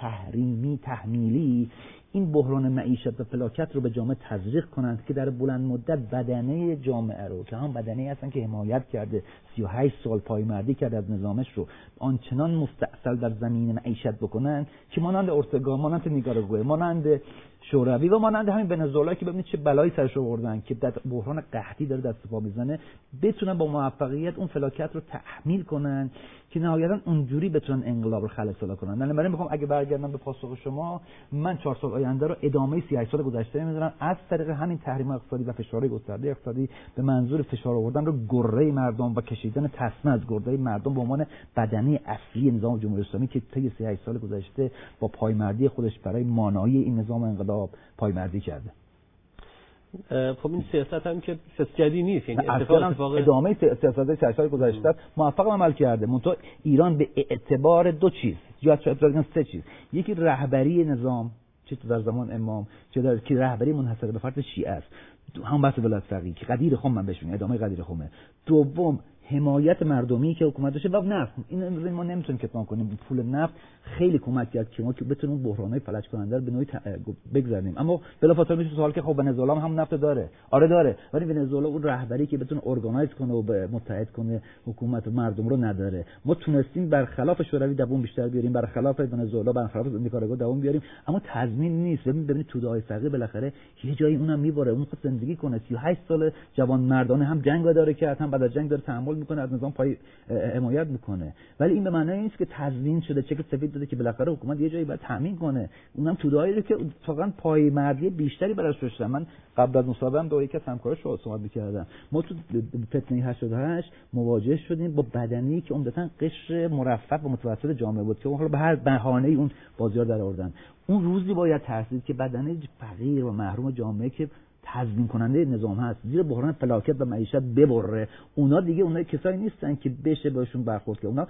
[SPEAKER 3] تحمیلی این بحران معیشت و فلاکت رو به جامعه تزریق کنند که در بلند مدت بدنه جامعه رو که هم بدنه هستن که حمایت کرده 38 سال پایمردی کرده از نظامش رو آنچنان مستأصل در زمین معیشت بکنن که مانند اورتگا، مانند نیکاراگوئه، مانند شوروی و مانند همین ونزوئلا که ببینید چه بلایی سرش آوردن که در بحران قحطی داره دست و پا میزنه، بتونن با موفقیت اون فلاکت رو تحمیل کنن که نهایتاً اونجوری بتونن انقلاب رو خلق کنن. من برای میخوام اگه برگردم به پاسخ شما، من 4 سال آینده رو ادامه 38 سال گذشته می‌دونم از طریق همین تحریم اقتصادی و فشارهای گسترده اقتصادی به منظور فشار آوردن رو گره مردم و کشیدن تسمه از گرده مردم به عنوان بدنه اصلی نظام جمهوری اسلامی که طی 38 سال گذشته با پایمردی خودش برای مانایی این نظام انقلاب پایمردی کرده.
[SPEAKER 1] خب این سیاست هم که جدی نیست، یعنی
[SPEAKER 3] اتفاق ادامه سیاست‌های 38 سال گذشته موفق عمل کرده. منتها ایران به اعتبار دو چیز یا شاید 3 چیز، یکی رهبری نظام چه در زمان امام چه در که رهبری منحصر به فرد شیعه است، هم بحث ولایت فقیه که قدیر خم من بهش میگم، ادامه قدیر خمه. دوم حمایت مردمی که حکومت داشته و نفت. این امروز ما نمیتونیم کتمان کنیم. پول نفت خیلی کمک کرد که ما که بتونیم بحران‌های فلج کننده رو به نوعی بگذرونیم. اما بلافاصله میشه سوال که خب ونزوئلا هم نفت داره. آره داره، ولی ونزوئلا اون رهبری که بتونه ارگانایز کنه و متحد کنه حکومت و مردم رو نداره. ما تونستیم برخلاف شوروی دووم بیشتر بیاریم، برخلاف ونزوئلا، برخلاف نیکاراگوئه دووم بیاریم، اما تضمین نیست. ببینید توده‌های فقیه بالاخره یه جایی اونم میبره، اون خود زندگی کنه. 38 سال جوان مردانه هم جنگ داره کرد، هم بعد از جنگ داره تحمل میکنه، از نظام پای حمایت میکنه. ولی این به معنی نیست که تضمین شده، چک سفید داده که بالاخره حکومت یه جایی باید تامین کنه. اونم توده‌ای رو که واقعا پایمردی بیشتری براش داشتن. من قبل از مصاحبه هم با یکی از همکاراش صحبت می‌کردم. ما تو فتنه 88 مواجه شدیم با بدنی که عمدتاً قشر مرفه و متوسط جامعه بود که حالا به هر بهانه‌ای اون بازیار در آوردن. اون روزی باید ترسید که بدنه فقیر و محروم جامعه که تضمین کننده نظام هست زیر بحران فلاکت و معیشت ببره. اونا دیگه اونای کسایی نیستن که بشه بهشون برخورد که اونا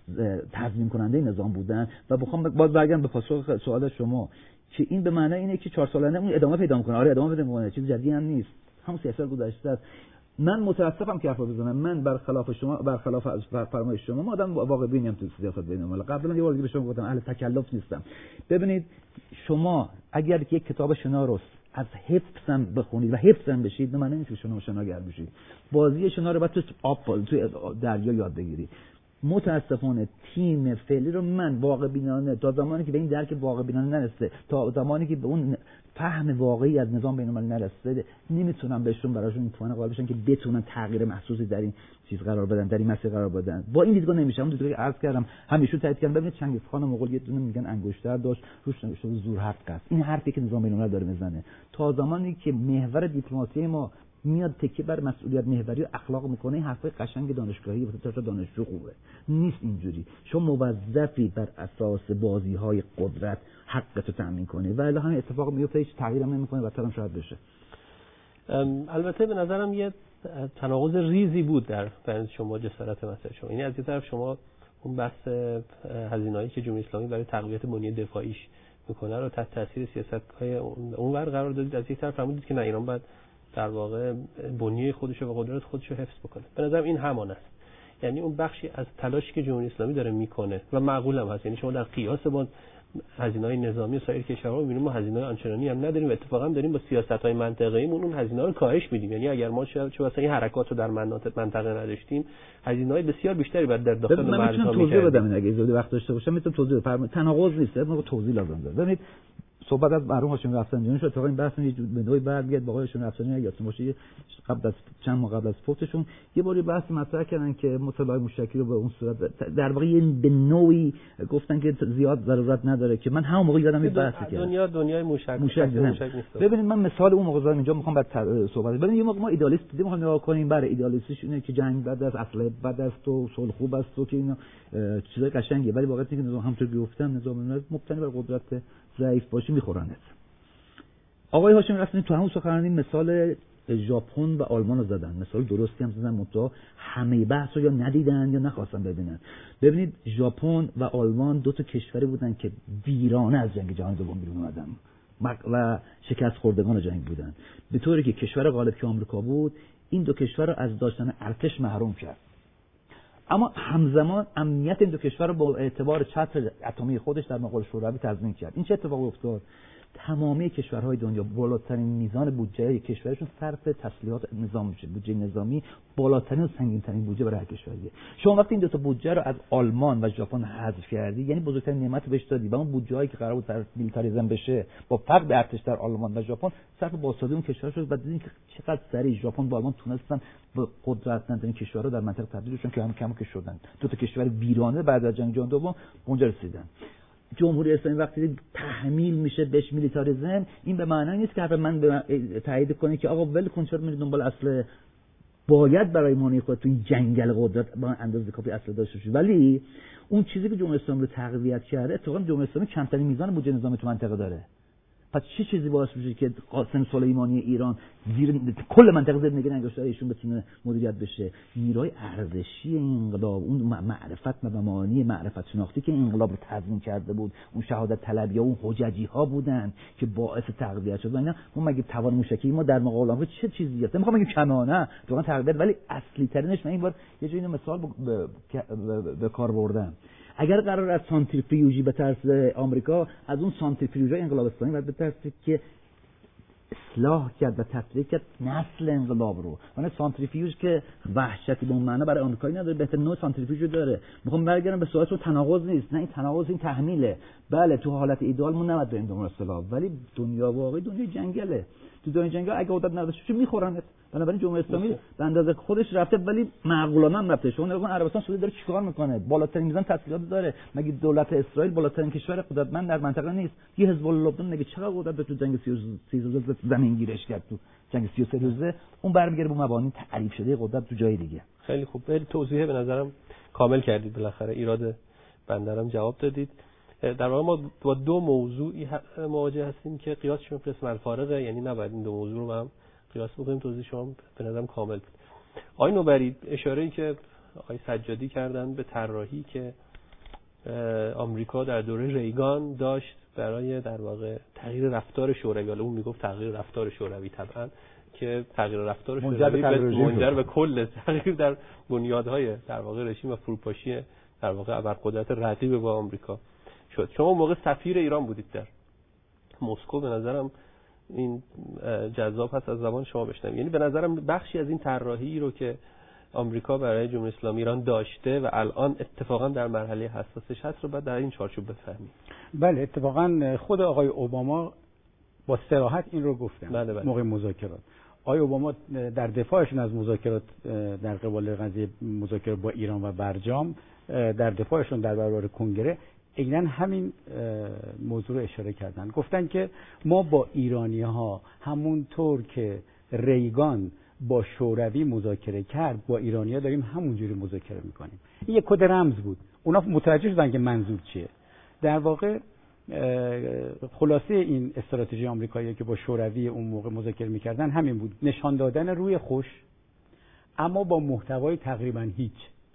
[SPEAKER 3] تضمین کننده نظام بودن. و بخوام باز برگردم به پاسخ سوال شما که این به معنی اینه که 4 سالانه اون ادامه پیدا میکنه. آره ادامه پیدا میکنه، چیز جدی هم نیست، همون 30 سال گذشته است. من متاسفم که حرفا بزنم. من برخلاف شما، برخلاف از فرمایش شما، ما آدم واقع بینیم تو سیاست بین‌الملل. قبلا یه بار دیگه به شما گفتم اهل تکلف نیستم. ببینید شما اگر یک کتاب شنا رو از حفظم بخونید و حفظم بشید، به معنی نیست که شما شناگر بشید. بازی شنا رو باید تو آب تو دریا یاد بگیرید. متاسفانه تیم فعلی رو من واقع بینانه تا زمانی که به این درک واقع بینانه نرسه، تا زمانی که به اون فهم واقعی از نظام بین‌المللی نرسه، نمیتونم بهشون براشون امتحان قائل بشن که بتونن تغییر محسوسی در این چیز قرار بدن، در این مسیر قرار بدن. با این دیدگاه نمیشه. اون دیدگاهی که عرض کردم همیشون تایید کردن. ببینید چنگیزخان مغول یه دونه میگن انگشتر داشت، روش نوشته زور حق است. این حرفی که نظام بین‌المللی داره میزنه. تا زمانی که محور دیپلماسی ما میاد تکیه بر مسئولیت محوری و اخلاق میکنه، این حرفای قشنگ دانشگاهی واسه تا دانشجو خوبه. نیست اینجوری. شما موظفی بر اساس بازی‌های قدرت حقتو تامین کنی و الا همین اتفاق میفته، هیچ تغییری هم نمیکنه و بدتر هم شاید بشه.
[SPEAKER 1] البته به نظرم یه تناقض ریزی بود در بیان شما، جسارت مسئله شما. یعنی از یه طرف شما اون بحث هزینه‌ای که جمهوری اسلامی برای تقویت بنیه دفاعیش میکنه رو تحت تاثیر سیاست‌های اونور قرار دادید. از یک طرف فرمودید که نه، ایران باید در واقع بنیه خودش و قدرت خودش رو حفظ بکنه. به نظرم این همان است. یعنی اون بخشی از تلاشی که جمهوری اسلامی داره میکنه و معقول هم هست. یعنی شما در قیاس با هزینه‌های نظامی سایر کشورها می‌بینیم ما هزینه‌های آنچنانی هم نداریم و اتفاقا داریم با سیاست‌های منطقه‌ایمون اون هزینه‌ها رو کاهش میدیم. یعنی اگر ما چه مثلا این حرکات رو در منطقه نداشتیم، هزینه‌های بسیار بیشتری بعد در داخل
[SPEAKER 3] مردم می‌کردیم. من توضیح بدم اگه اجازه وقت داشته باشم میتونم توضیح بدم. تناقض نیست، ما توضیح لازم داره. ببینید صحبت از مرحوم هاشمی رفسنجانی شد. اتفاقا این بحث به نوعی برمیگرده به آقای هاشمی رفسنجانی. یادتون باشه قبل از چند ماه قبل از فوتشون یه باری بحث مطرح کردن که مطالعه موشکی رو به اون صورت در واقع به نوعی گفتن که زیاد ضرورت نداره، که من همون موقع یادم این بحث کردم.
[SPEAKER 1] دنیای موشک
[SPEAKER 3] نیست. ببینید من مثال اون موقع زدم اینجا، میخوام بعد صحبت. ببینید یه موقع ما ایدالیست دیدیم، میخوام نگاه کنیم برای ایدالیستش اینه که جنگ بد است، اسلحه بد است و صلح خوب است و که اینا چیزای قشنگه، ولی واقعیت اینه که نظام همونطور که گفتم نظام مبتنی بر قدرت ضعیف باشه میخورنت. آقای هاشمی رفسنجانی تو همون سخنرانی مثال ژاپن و آلمان رو زدن، مثال درستی هم زدن، منتها همه بحث رو یا ندیدن یا نخواستن ببینن. ببینید ژاپن و آلمان دو تا کشوری بودن که ویرانه از جنگ جهانی دوم بیرون اومدن و شکست خوردگان جنگ بودن، به طوری که کشور غالب که آمریکا بود این دو کشور رو از داشتن ارتش محروم کرد. اما همزمان امنیت این دو کشور رو با اعتبار چتر اتمی خودش در مقابل شوروی تضمین کرد. این چه اتفاقی افتاد؟ تمامی کشورهای دنیا بالاترین میزان بودجه کشورشون صرف تسلیحات نظام میشه. بودجه نظامی بالاترین و سنگین‌ترین بودجه برای هر کشوریه. شما وقتی این دو تا بودجه رو از آلمان و ژاپن حذف کردی، یعنی بزرگترین نعمت بهش دادی و اون بودجه‌ای که قرار بود صرف میلیتاریزم بشه با فقد ارتش در آلمان و ژاپن صرف بازسازی اون کشور شد. بعد دیدین که چقدر سریع ژاپن با آلمان تونستن به قدرتمندترین کشورها در منطقه تبدیل بشن که کم که شدن. دو تا کشور ویرانه بعد از جنگ جهانی دوم اونجا رسیدن. جمهوری اسلامی وقتی تحمیل میشه بهش میلیتاریزم، این به معنی نیست که من تایید کنه که آقا ول کن، چرا میرید دنبال اصل، باید برای مانع خودت تو این جنگل قدرت با اندازه کافی اصل داشته باشی. ولی اون چیزی که جمهوری اسلامی رو تقویت کرده، اتفاقا جمهوری اسلامی کمترین میزان بودجه نظامی تو منطقه داره. پس چه چیزی باعث میشه که قاسم سلیمانی ایران زیر کل منطقه زیر نگرانی انگشتر ایشون بتونه مدیریت بشه؟ نیروی ارزشی انقلاب، اون معرفت و مبانی معرفت شناختی که انقلاب رو تضمین کرده بود، اون شهادت طلبی‌ها، اون حججی ها بودن که باعث تقویت شد. اینا ما مگه توان موشکی ما در مقابل آنها چه چیزی هست؟ میخوام بگم کمه نه واقعا تقویت، ولی اصلی ترینش من این بار یه جوری مثال به کار بردم. اگر قرار از سانتریفیوژی به طرز آمریکا، از اون سانتریفیوژهای انقلاب اسلامی باید به طرز که اصلاح کرد و تطبیق کرد نسل انقلاب رو. من سانتریفیوژ که وحشتی به اون معنا برای آمریکایی نداره، بهتر نوع سانتریفیوژ داره. میخوام برگردم به سوالتون، تناقض نیست، نه این تناقض، این تحمیله. بله تو حالت ایدئال ما نباید بریم دنبال اصلاح، ولی دنیا واقعی دنیای جنگله. تو دنیای جنگل اگه قدرت نداشته میخورنت. بنابراین جمهوری اسلامی به اندازه خودش رفته، ولی معقولانه هم رفته. شما نگاه کن عربستان سعودی داره چیکار میکنه؟ بالاترین میزان تسلیحات داره. مگه دولت اسرائیل بالاترین کشور قدرتمند در منطقه نیست؟ یه حزب الله لبنان مگه چقدر قدرت تو جنگ 33 روزه زمین گیرش کرد؟ تو جنگ 33 روزه اون برمیگره به مبانی تعریف شده قدرت تو جای دیگه.
[SPEAKER 1] خیلی خوب، خیلی توضیح به نظرم کامل کردید، بالاخره ایراد بندرم جواب دادید. در واقع ما با دو موضوعی مواجه هستیم که قیاسشون قسم الفارقه، یعنی نباید این دو موضوع رو با هم قیاس بکنیم. توضیح شما به نظرم کامل بود. آقای نوبری، اشاره‌ای که آقای سجادی کردن به طراحی که آمریکا در دوره ریگان داشت برای در واقع تغییر رفتار شوروی، حالا اون میگفت تغییر رفتار شوروی طبعا، که تغییر رفتار شوروی منجر به کل تغییر در بنیادهای در واقع رژیم و فروپاشی در واقع ابرقدرت رقیب با آمریکا شد. شما موقع سفیر ایران بودید در مسکو، به نظرم این جذاب هست از زبان شما بشنویم. یعنی به نظرم بخشی از این طراحی رو که آمریکا برای جمهوری اسلامی ایران داشته و الان اتفاقا در مرحله حساسش هست رو باید در این چارچوب بفهمیم.
[SPEAKER 2] بله، اتفاقا خود آقای اوباما با صراحت این رو گفتن.
[SPEAKER 1] بله.
[SPEAKER 2] موقع مذاکرات آقای اوباما در دفاعشون از مذاکرات در قبال قضیه مذاکرات با ایران و برجام، در دفاعشون در برابر کنگره عیناً همین موضوع رو اشاره کردن. گفتن که ما با ایرانی‌ها همونطور که ریگان با شوروی مذاکره کرد، با ایرانی‌ها داریم همونجوری مذاکره میکنیم. این یک کد رمز بود. اونا متوجه شدن که منظور چیه. در واقع خلاصه این استراتژی آمریکایی که با شوروی اون موقع مذاکره میکردن همین بود، نشان دادن روی خوش اما با محتوای تقریبا هیچ.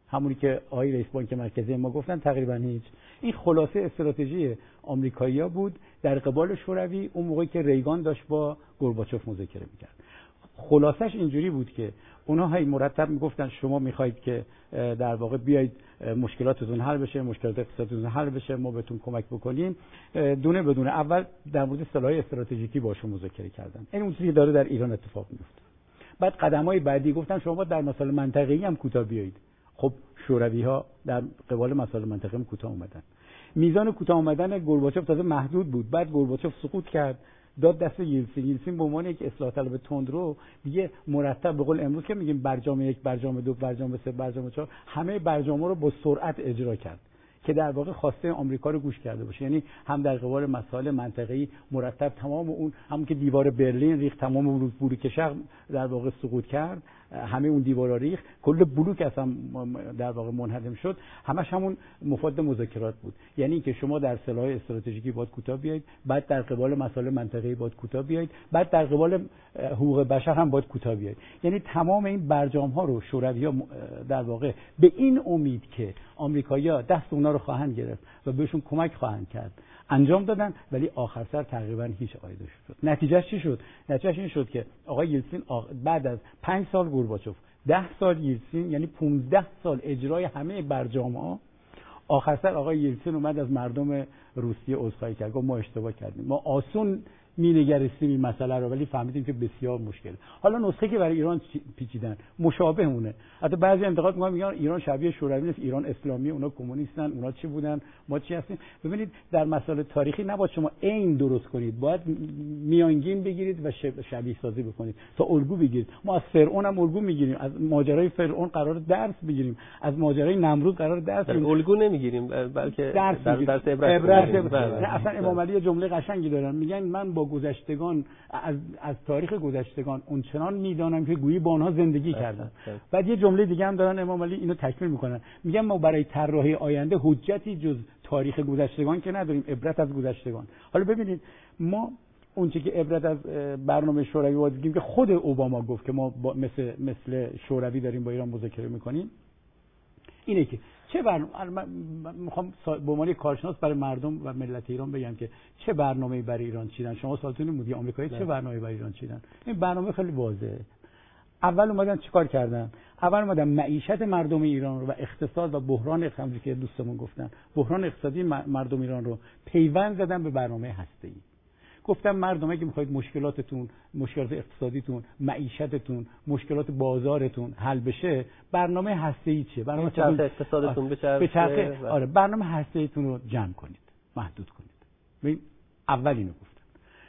[SPEAKER 2] همونی که آقای رئیس بانک مرکزی ما گفتن تقریبا هیچ. این خلاصه استراتژی آمریکایی‌ها بود در قبال شوروی اون موقعی که ریگان داشت با گورباچوف مذاکره می‌کرد. خلاصش اینجوری بود که اونها هی مرتب میگفتن شما میخواید که در واقع بیاید مشکلاتتون حل بشه، مشکلات اقتصادیتون حل بشه، ما بهتون کمک بکنیم. دونه بدونه اول در مورد سلاح‌های استراتژیکی باشون مذاکره کردن. این اون چیزی داره در ایران اتفاق میفته. بعد قدم‌های بعدی گفتن شما باید در مسائل منطقه‌ای هم کوتاه بیایید. خب شوروی‌ها در قبال مسائل منطقه‌ای هم کوتاه اومدن. میزان کوتاه اومدن گورباچوف تازه محدود بود. بعد گورباچوف سقوط کرد، داد دست یلتسین به عنوان یک اصلاح طلب تندرو دیگه مرتب به قول امروز که میگیم برجام 1 برجام 2 برجام 3 برجام 4 همه برجام‌ها رو با سرعت اجرا کرد که در واقع خواسته آمریکا رو گوش کرده باشه. یعنی هم در قبال مسائل منطقه‌ای مرتب تمام اون همون که دیوار برلین ریخت، تمام بلوک شرق در واقع سقوط کرد، همه اون دیوارا ریخت، کل بلوک اصلا در واقع منهدم شد، همش همون مفاد مذاکرات بود. یعنی که شما در سلاح استراتژیکی باید کوتاه بیایید، بعد در قبال مسائل منطقه‌ای باید کوتاه بیایید، بعد در قبال حقوق بشر هم باید کوتاه بیایید. یعنی تمام این برجام‌ها رو شوروی‌ها در واقع به این امید که آمریکایی‌ها دست اونا رو خواهند گرفت و بهشون کمک خواهند کرد انجام دادن، ولی آخر سر تقریبا هیچ فایده شد. نتیجهش چی شد؟ نتیجهش این شد که آقای یلتسین بعد از 5 سال گورباچوف، 10 سال یلتسین، یعنی 15 سال اجرای همه برجام‌ها، آخر سر آقای یلتسین اومد از مردم روسیه عذرخواهی کرد، گفت ما اشتباه کردیم، ما آسون می‌نگرستیم این مسئله رو ولی فهمیدیم که بسیار مشکله. حالا نسخه که برای ایران پیچیدن مشابه اونه. حتی بعضی انتقاد میگن ایران شبیه شوروی نیست، ایران اسلامی، اونا کمونیستن، اونا چی بودن، ما چی هستیم. ببینید در مسائل تاریخی نباید شما عین درست کنید، باید میانگین بگیرید و شبیه سازی بکنید تا الگو بگیرید. ما از فرعون هم الگو میگیریم، از ماجرای فرعون قرار درس بگیریم، از ماجرای نمرود قرار درس بگیریم.
[SPEAKER 1] الگو نمیگیریم بلکه درس
[SPEAKER 2] عبرت. اصلا امام علی جمله قشنگی دارن، میگن من با گذشتگان از تاریخ گذشتگان اونچنان میدانم که گویی با آنها زندگی کردن. بعد یه جمله دیگه هم دارن امام علی، اینو تکمیل میکنن، میگن ما برای طراحی آینده حجتی جز تاریخ گذشتگان که نداریم، عبرت از گذشتگان. حالا ببینید ما اون چیزی که عبرت از برنامه شوروی وارد میگیم که خود اوباما گفت که ما مثل شوروی داریم با ایران مذاکره میکنیم، اینه که چه برنامه، میخوام به عنوان کارشناس برای مردم و ملت ایران بگم که چه برنامه‌ای برای ایران چیدن. شما سالتون مودی آمریکایی چه برنامه‌ای برای ایران چیدن؟ این برنامه خیلی واضحه. اول اومدن چیکار کردن؟ اول اومدن معیشت مردم ایران رو و اقتصاد و بحران اقتصادی که دوستمون گفتن، بحران اقتصادی مردم ایران رو پیوند زدن به برنامه هسته‌ای. گفتم مردم اگه میخواید مشکلاتتون، مشکلات اقتصادیتون، معیشتتون، مشکلات بازارتون حل بشه، برنامه هسته‌ای چیه؟ برنامه
[SPEAKER 1] اقتصادتون بچرخه.
[SPEAKER 2] آره، برنامه هسته‌ایتون رو جمع کنید، محدود کنید. ببین اول اینو گفتم.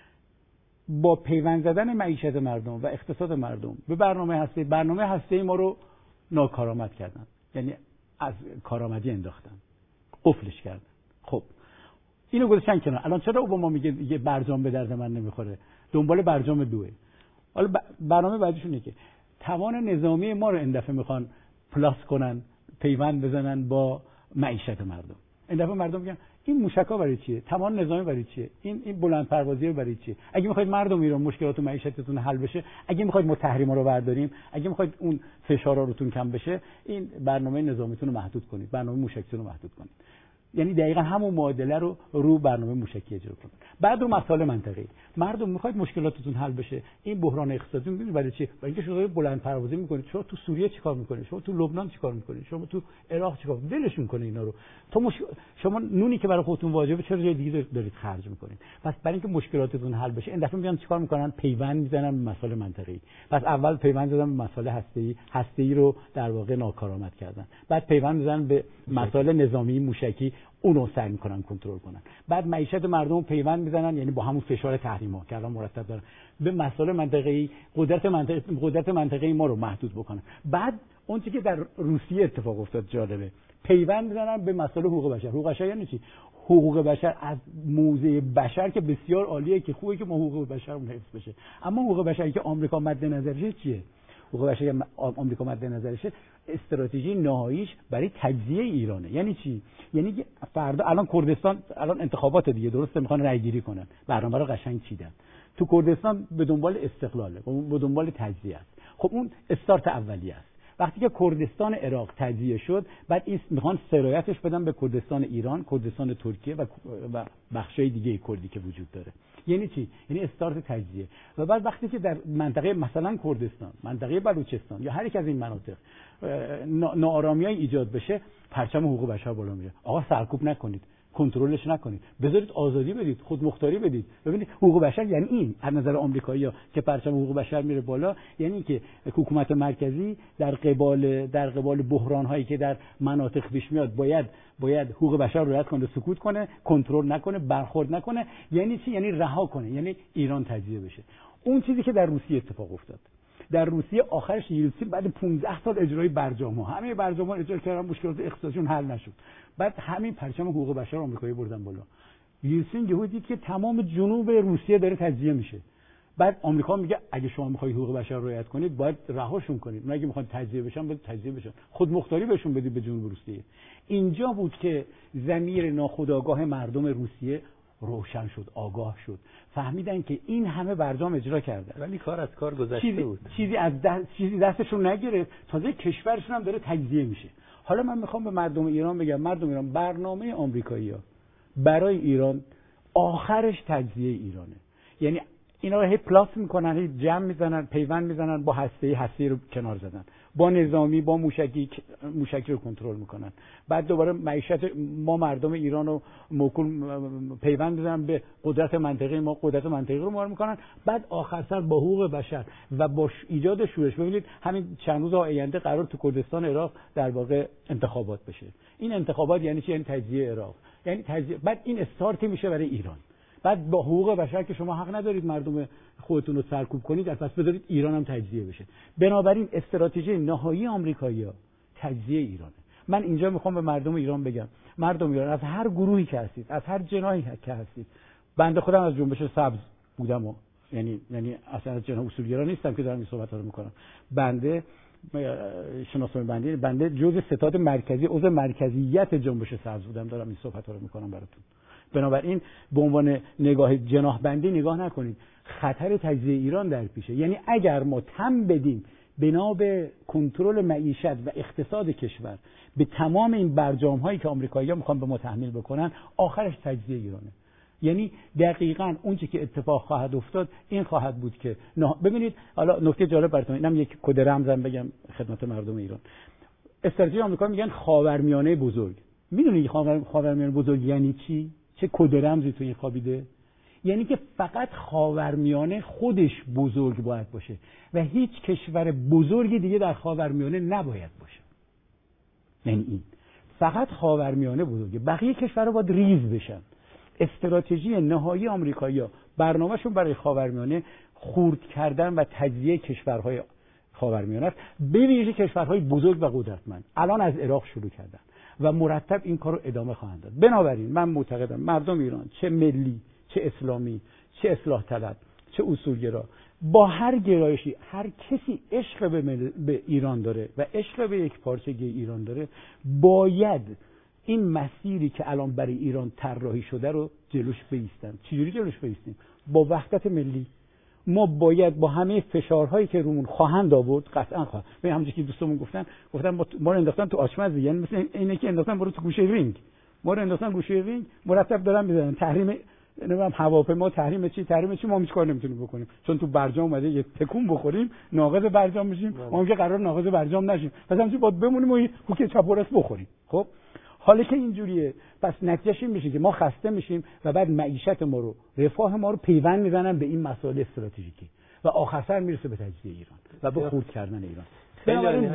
[SPEAKER 2] با پیوند زدن معیشت مردم و اقتصاد مردم به برنامه هسته‌ای ما رو ناکارآمد کردن. یعنی از کارآمدی انداختن. قفلش کردن. خب اینو گذاشتن کنار. الان چرا اوباما میگه یه برجام به درد من نمیخوره؟ دنبال برجام 2. حالا برنامه بعدیشون اینه که توان نظامی ما رو این دفعه میخوان پلاس کنن، پیوند بزنن با معیشت مردم. این دفعه مردم میگن این موشکا برای چیه؟ توان نظامی برای چیه؟ این بلند پروازی برای چیه؟ اگه میخواید مردم ایران مشکلات و معیشتتون حل بشه، اگه میخواید ما تحریما رو برداریم، اگه میخواید اون فشارا روتون کم بشه، این برنامه نظامیتون رو محدود کنید، برنامه موشکیتون رو محدود کنید. یعنی دقیقاً همون معادله رو برنامه موشکی اجرا کنید. بعد رو مسائل منطقه‌ای. مردم میخواید مشکلاتتون حل بشه، این بحران اقتصادی میبینید برای چی؟ برای اینکه شما بلند پروازی میکنید. شما تو سوریه چیکار میکنید؟ شما تو لبنان چیکار میکنید؟ شما تو عراق چیکار؟ دلشون کنه اینا رو. شما نونی که برای خودتون واجبه چرا جای دیگه دارید خرج میکنید؟ پس برای اینکه مشکلاتتون حل بشه، این دفعه میگن چیکار میکنن؟ پیوند میزنن به مسائل منطقه‌ای. پس اول پیوند زدن به مسائل هسته‌ای رو در واقع ناکارآمد کردن. بعد پیوند میزنن به مسائل نظامی موشکی، اونو سعی میکنن کنترل کنن. بعد معیشت مردم پیوند میزنن، یعنی با همون فشار تحریما که الان مرتب دارن، به مسائل منطقه‌ای قدرت منطقه‌ای ما رو محدود بکنن. بعد اون چیزی که در روسیه اتفاق افتاد جالبه، پیوند میزنن به مسائل حقوق بشر. حقوق بشر یعنی چی؟ حقوق بشر از موضع بشر که بسیار عالیه، که خوبه که ما حقوق بشرمون حفظ بشه، اما حقوق بشری که آمریکا مد نظرشه چیه؟ حقوق بشری که آمریکا مد نظرشه استراتژی نهاییش برای تجزیه ایرانه. یعنی چی؟ یعنی که فردا الان کردستان، الان انتخابات دیگه، درسته، میخوان رای گیری کنن، برنامه رو قشنگ چیدن. تو کردستان به دنبال استقلاله، به دنبال تجزیه است. خب اون استارت اولیه است. وقتی که کردستان عراق تجزیه شد، بعد این میخوان سرایتش بدن به کردستان ایران، کردستان ترکیه و بخشای دیگه کردی که وجود داره. یعنی چی؟ یعنی استارت تجزیه. و بعد وقتی که در منطقه مثلا کردستان، منطقه بلوچستان یا هر یک از این مناطق ناآرامیای ایجاد بشه، پرچم حقوق بشر بالا میره. آقا سرکوب نکنید، کنترلش نکنید، بذارید آزادی بدید، خودمختاری بدید. ببینید حقوق بشر یعنی این، از نظر آمریکایی‌ها که پرچم حقوق بشر میره بالا، یعنی که حکومت مرکزی در قبال بحران‌هایی که در مناطق پیش میاد باید حقوق بشر رعایت کنه، سکوت کنه، کنترل نکنه، برخورد نکنه. یعنی چی؟ یعنی رها کنه، یعنی ایران تجزیه بشه. اون چیزی که در روسیه اتفاق افتاد. در روسیه آخرش یلتسین بعد 15 سال اجرای برجام‌ها، همه برجام‌ها اجرا کردن، مشکلات اقتصادیشون حل نشد. بعد همین پرچم حقوق بشر آمریکایی بردن بالا. یلتسین یهو دید که تمام جنوب روسیه داره تجزیه میشه. بعد آمریکا میگه اگه شما میخواید حقوق بشر رو رعایت کنید، باید رهاشون کنید. اگه میخوان تجزیه بشن، باید تجزیه بشن. خودمختاری بهشون بدید به جنوب روسیه. اینجا بود که ضمیر ناخودآگاه مردم روسیه روشن شد، آگاه شد، فهمیدن که این همه برجام اجرا کردن
[SPEAKER 1] ولی کار از کار گذشته بود.
[SPEAKER 2] چیزی دستشون نگرفت، تازه کشورشون هم داره تجزیه میشه. حالا من میخوام به مردم ایران بگم، مردم ایران، برنامه آمریکایی‌ها برای ایران آخرش تجزیه ایرانه. یعنی اینا رو هی پلاس میکنن، هی جمع میزنن، پیوند میزنن، با هسته رو کنار زدن، با نظامی، با موشکی رو کنترل میکنن. بعد دوباره معیشت ما مردم ایران رو موکول پیوند میزنن به قدرت منطقی ما، قدرت منطقی رو مار میکنن. بعد آخر سر با حقوق بشر و با ایجاد شورش، ببینید همین چند روز آینده قرار تو کردستان عراق در واقع انتخابات بشه. این انتخابات یعنی چی؟ یعنی تجزیه عراق، یعنی تجزیه. بعد این استارتی میشه برای ایران. بعد با حقوق بشر که شما حق ندارید مردم خودتون رو سرکوب کنید، پس بذارید ایران هم تجزیه بشه. بنابراین استراتژی نهایی آمریکایی‌ها تجزیه ایرانه. من اینجا میخوام به مردم ایران بگم، مردم ایران از هر گروهی که هستید، از هر جناحی که هستید، بنده خودم از جنبش سبز بودم و یعنی اصلا از جناح اصولگرا نیستم که دارم این صحبت‌ها رو میکنم. بنده شناسنامه بنده جزء ستاد مرکزی، عضو مرکزیت جنبش سبز بودم، دارم این صحبت‌ها رو میکنم براتون. بنابراین به عنوان نگاه جناح بندی نگاه نکنید، خطر تجزیه ایران در پیشه. یعنی اگر ما تم بدیم بنا به کنترل معیشت و اقتصاد کشور به تمام این برجام هایی که آمریکایی‌ها میخوان به ما تحمیل بکنن، آخرش تجزیه ایرانه. یعنی دقیقاً اون چیزی که اتفاق خواهد افتاد این خواهد بود که ببینید، حالا نکته جالب براتون، اینم یک کد رمزم بگم خدمت مردم ایران. استراتژی آمریکا میگن خاورمیانه بزرگ. میدونید خاورمیانه بزرگ یعنی چی؟ چه کد رمزی تو این خوابیده؟ یعنی که فقط خاورمیانه خودش بزرگ باید باشه و هیچ کشور بزرگی دیگه در خاورمیانه نباید باشه. یعنی این فقط خاورمیانه بزرگه، بقیه کشورها باید ریز بشن. استراتژی نهایی آمریکایی‌ها، برنامه‌شون برای خاورمیانه خرد کردن و تجزیه کشورهای خاورمیانه است، به ویژه کشورهای بزرگ و قدرتمند. الان از عراق شروع کردن و مرتب این کار رو ادامه خواهند داد. بنابراین من معتقدم مردم ایران، چه ملی، چه اسلامی، چه اصلاح طلب، چه اصولگرا، با هر گرایشی، هر کسی عشق به ایران داره و عشق به یک پارچگی ایران داره، باید این مسیری که الان برای ایران طراحی شده رو جلوش بایستن. چجوری جلوش بایستیم؟ با وحدت ملی. ما باید با همه فشارهایی که رومون خواهند آورد، قطعا خواهند. به همونجوری که دوستمون گفتن ما رو انداختن تو آشپزی، یعنی مثل اینه که انداختن برو تو گوشه رینگ. ما رو انداختن گوشه رینگ، مرتب دارن میزنن تحریم، نمیدونم هواپیما، تحریم چی ما هیچ کار نمیتونیم بکنیم، چون تو برجام اومده یه تکون بخوریم ناقض برجام میشیم. ما که قرار ناقض برجام نشیم، پس همینجوری باید بمونیم و کوکه چپ و راست بخوریم. خب حالا که اینجوریه، پس نتیجهش این میشه که ما خسته میشیم و بعد معیشت ما رو، رفاه ما رو پیوند میزنن به این مسائل استراتژیکی و آخر سر میرسه به تجزیه ایران و به خرد کردن ایران. بنابراین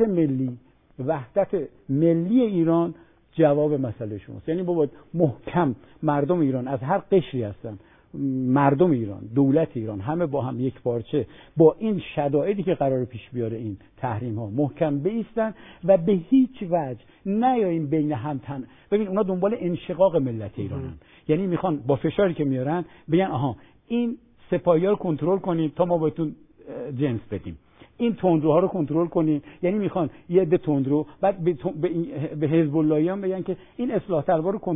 [SPEAKER 2] وحدت ملی ایران جواب مسئله شماست. یعنی باید محکم مردم ایران از هر قشری هستن، مردم ایران، دولت ایران، همه با هم یک پارچه با این شدائدی که قرار پیش بیاره این تحریم ها محکم بایستن و به هیچ وجه نیاییم بین هم تن. ببین اونا دنبال انشقاق ملت ایرانن، یعنی میخوان با فشاری که میارن بگن آها این سپاهی‌ها رو کنترل کنید تا ما بهتون جنس بدیم، این تندروها رو کنترل کنیم. یعنی میخوان یه عده تندرو بعد به حزب اللهیان بگن که این اصلاح طلبا رو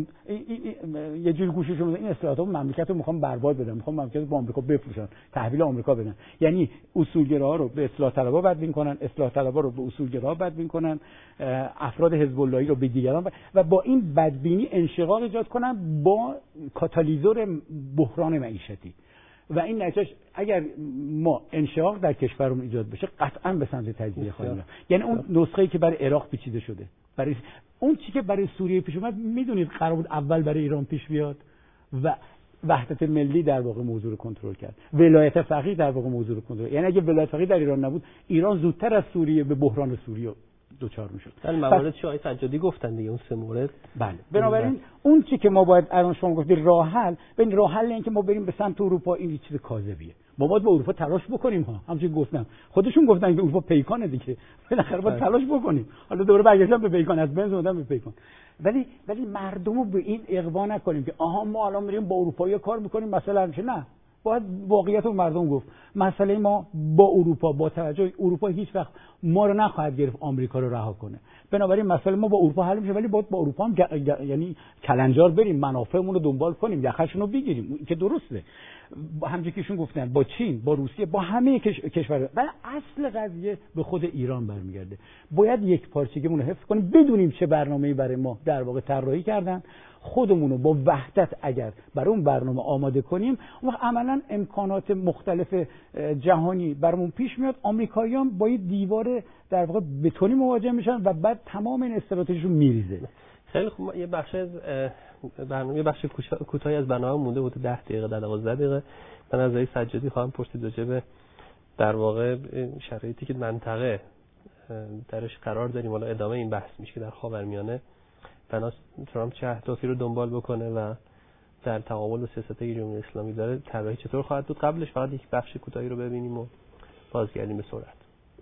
[SPEAKER 2] یه جوری گوششون بدن، این اصلاحات رو مملکت رو میخوان برباد بدن، میخوان مملکت رو با آمریکا بفروشن، تحویل آمریکا بدن. یعنی اصولگراها رو به اصلاح طلبا بدبین کنن، اصلاح طلبا رو به اصولگراها بدبین کنن، افراد حزب اللهی رو به دیگران و با این بدبینی انشقاق ایجاد کنن با کاتالیزور بحران معیشتی. و این نتیجه اگر ما انشقاق در کشورمون ایجاد بشه قطعا به سمت تجزیه خواهیم رفت. یعنی اون نسخه‌ای که برای عراق پیچیده شده، برای اون چیزی که برای سوریه پیش اومد، میدونید قرار بود اول برای ایران پیش بیاد و وحدت ملی در واقع موضوع رو کنترل کرد، ولایت فقیه در واقع موضوع رو کنترل. یعنی اگه ولایت فقیه در ایران نبود، ایران زودتر از سوریه به بحران سوریه دوچار میشد.
[SPEAKER 1] ولی موارد چه آقای سجادی گفتن دیگه، اون سه مورد.
[SPEAKER 2] بله. بنابراین اون چی که ما باید الان شما گفتید راه حل، ببین راه حل این که ما بریم به سمت اروپا، این چیز کاذبیه. ما باید به اروپا تلاش بکنیم ها. همونجوری گفتم، خودشون گفتن که اروپا پیکانه دیگه. بالاخره باید تلاش بکنیم. حالا دوباره برگشتن به پیکان، از بنز اومدن به پیکان. ولی مردم رو به این اغوا نکنیم که آها ما الان میریم با اروپایی کار میکنیم مثلا میشه. نه، باید واقعیت رو مردم گفت. مسئله ما با اروپا، با توجه اروپا هیچ وقت ما رو نخواهد گرفت آمریکا رو رها کنه. بنابراین مسئله ما با اروپا حل میشه، ولی باید با اروپا هم یعنی کلنجار بریم، منافعمون رو دنبال کنیم، یخشون رو بگیریم که درسته. همونجوری که ایشون گفتن با چین، با روسیه، با همه کشورها. ولی اصل قضیه به خود ایران برمیگرده. باید یک پارچگیمون رو حفظ کنیم، بدونیم چه برنامه‌ای برای ما در واقع طراحی کردن، خودمون رو با وحدت اگر برای اون برنامه آماده کنیم، اون وقت عملاً امکانات مختلف جهانی برامون پیش میاد. آمریکایی‌ها با یه دیوار در واقع بتونی مواجه میشن و بعد تمام این استراتژیشون میریزه.
[SPEAKER 1] خیلی خوب. یه بخش از برنامه، یه بخش کوتاهی از برنامه مونده بود، 10 دقیقه 12 دقیقه. من از آقای سجادی خواهم پرسید راجع به در واقع شرایطی که منطقه درش قرار داریم. حالا ادامه این بحث میشه که در خاورمیانه بناس ترامپ چه اهدافی رو دنبال بکنه و در تعامل با سیاست‌های جمهوری اسلامی داره طراحی چطور خواهد بود. قبلش فقط یک بخش کوتاهی رو ببینیم و بازگردیم به سرعت.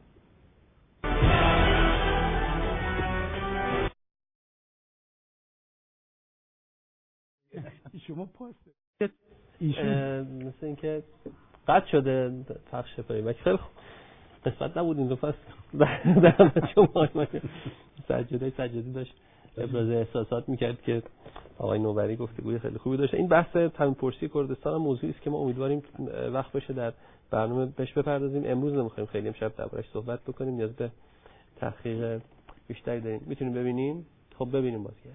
[SPEAKER 2] شما پاست
[SPEAKER 1] مثل اینکه قطع شده پخش پلیبک. خیلی خوب، قسمت نبود این دو پس در شما سجادی داشت ابراز احساسات میکرد که آقای نوبری گفتگوی خیلی خوبی داشت. این بحث تامین پرسی کردستان هم موضوعی است که ما امیدواریم وقت بشه در برنامه بهش بپردازیم. امروز نمیخوایم خیلی امشب دربارش صحبت بکنیم، نیاز به تحقیق بیشتری داریم. میتونیم ببینیم؟ خب ببینیم بازگرد.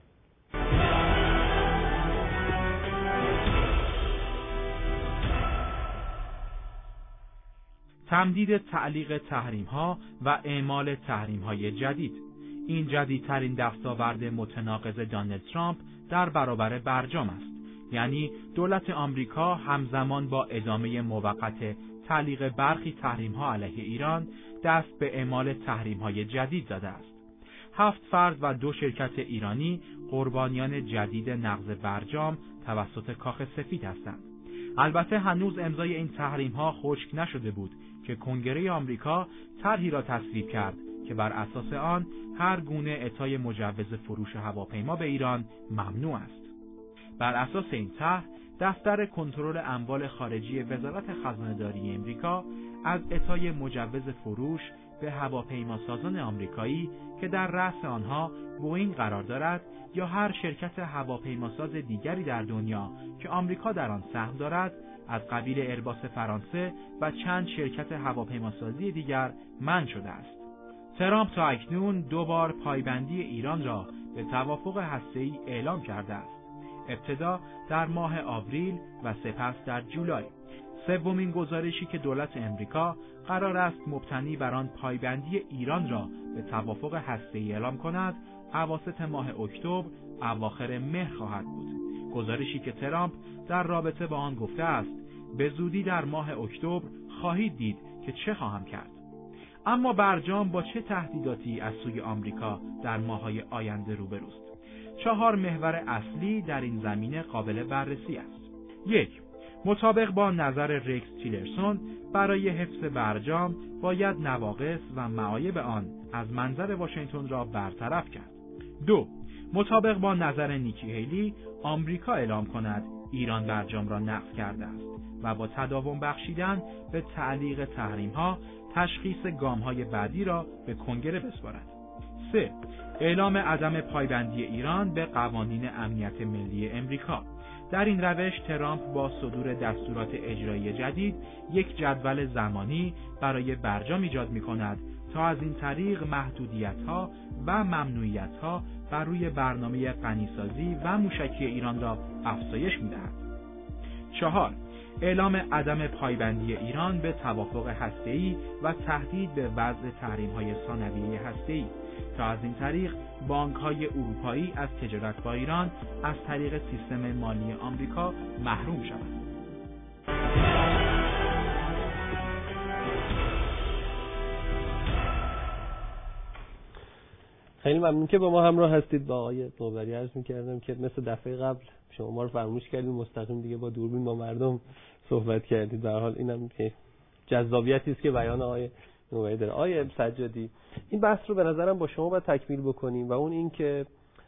[SPEAKER 4] تمدید تعلیق تحریم‌ها و اعمال تحریم‌های جدید. این جدیدترین دستاورد متناقض دونالد ترامپ در برابر برجام است. یعنی دولت آمریکا همزمان با ادامه موقت تعلیق برخی تحریم‌ها علیه ایران دست به اعمال تحریم‌های جدید زده است. 7 فرد و 2 شرکت ایرانی قربانیان جدید نقض برجام توسط کاخ سفید هستند. البته هنوز امضای این تحریم‌ها خشک نشده بود که کنگره آمریکا طرحی را تصویب کرد که بر اساس آن هر گونه اعطای مجوز فروش هواپیما به ایران ممنوع است. بر اساس این طرح، دفتر کنترل اموال خارجی وزارت خزانه‌داری آمریکا از اعطای مجوز فروش به هواپیماسازان آمریکایی که در رأس آنها بوئینگ قرار دارد یا هر شرکت هواپیماساز دیگری در دنیا که آمریکا در آن سهم دارد، از قبیل ایرباس فرانسه و چند شرکت هواپیماسازی دیگر منع شده است. ترامپ تا اکنون 2 بار پایبندی ایران را به توافق هسته‌ای اعلام کرده است. ابتدا در ماه آوریل و سپس در جولای. سومین گزارشی که دولت امریکا قرار است مبتنی بر آن پایبندی ایران را به توافق هسته‌ای اعلام کند، اواسط ماه اکتبر اواخر مهر خواهد بود. گزارشی که ترامپ در رابطه با آن گفته است به زودی در ماه اکتبر خواهید دید که چه خواهم کرد. اما برجام با چه تهدیداتی از سوی آمریکا در ماه‌های آینده روبروست؟ 4 محور اصلی در این زمینه قابل بررسی است. 1. مطابق با نظر رکس تیلرسون، برای حفظ برجام باید نواقص و معایب آن از منظر واشنگتن را برطرف کرد. 2. مطابق با نظر نیکی هیلی، آمریکا اعلام کند ایران برجام را نقض کرده است و با تداوم بخشیدن به تعلیق تحریم‌ها تشخیص گام‌های بعدی را به کنگره بسپارد. 3. اعلام عدم پایبندی ایران به قوانین امنیت ملی امریکا. در این روش ترامپ با صدور دستورات اجرایی جدید یک جدول زمانی برای برجام ایجاد می‌کند تا از این طریق محدودیت‌ها و ممنوعیت‌ها بر روی برنامه غنیسازی و موشکی ایران را افزایش می‌دهد. 4. اعلام عدم پایبندی ایران به توافق هسته‌ای و تهدید به وضع تحریم‌های ثانویه هسته‌ای تا از این طریق بانک‌های اروپایی از تجارت با ایران از طریق سیستم مالی آمریکا محروم شوند.
[SPEAKER 1] خیلی ممنون که با ما همراه هستید. با آقای نوبری عرض می‌کردم که مثل دفعه قبل شما ما رو فراموش کردید، مستقیم دیگه با دوربین با مردم صحبت کردید. به هر حال اینم که جذابیتی است که بیان آقای نوبری داره. آقای سجادی، این بحث رو به نظرم با شما باید تکمیل بکنیم و اون این که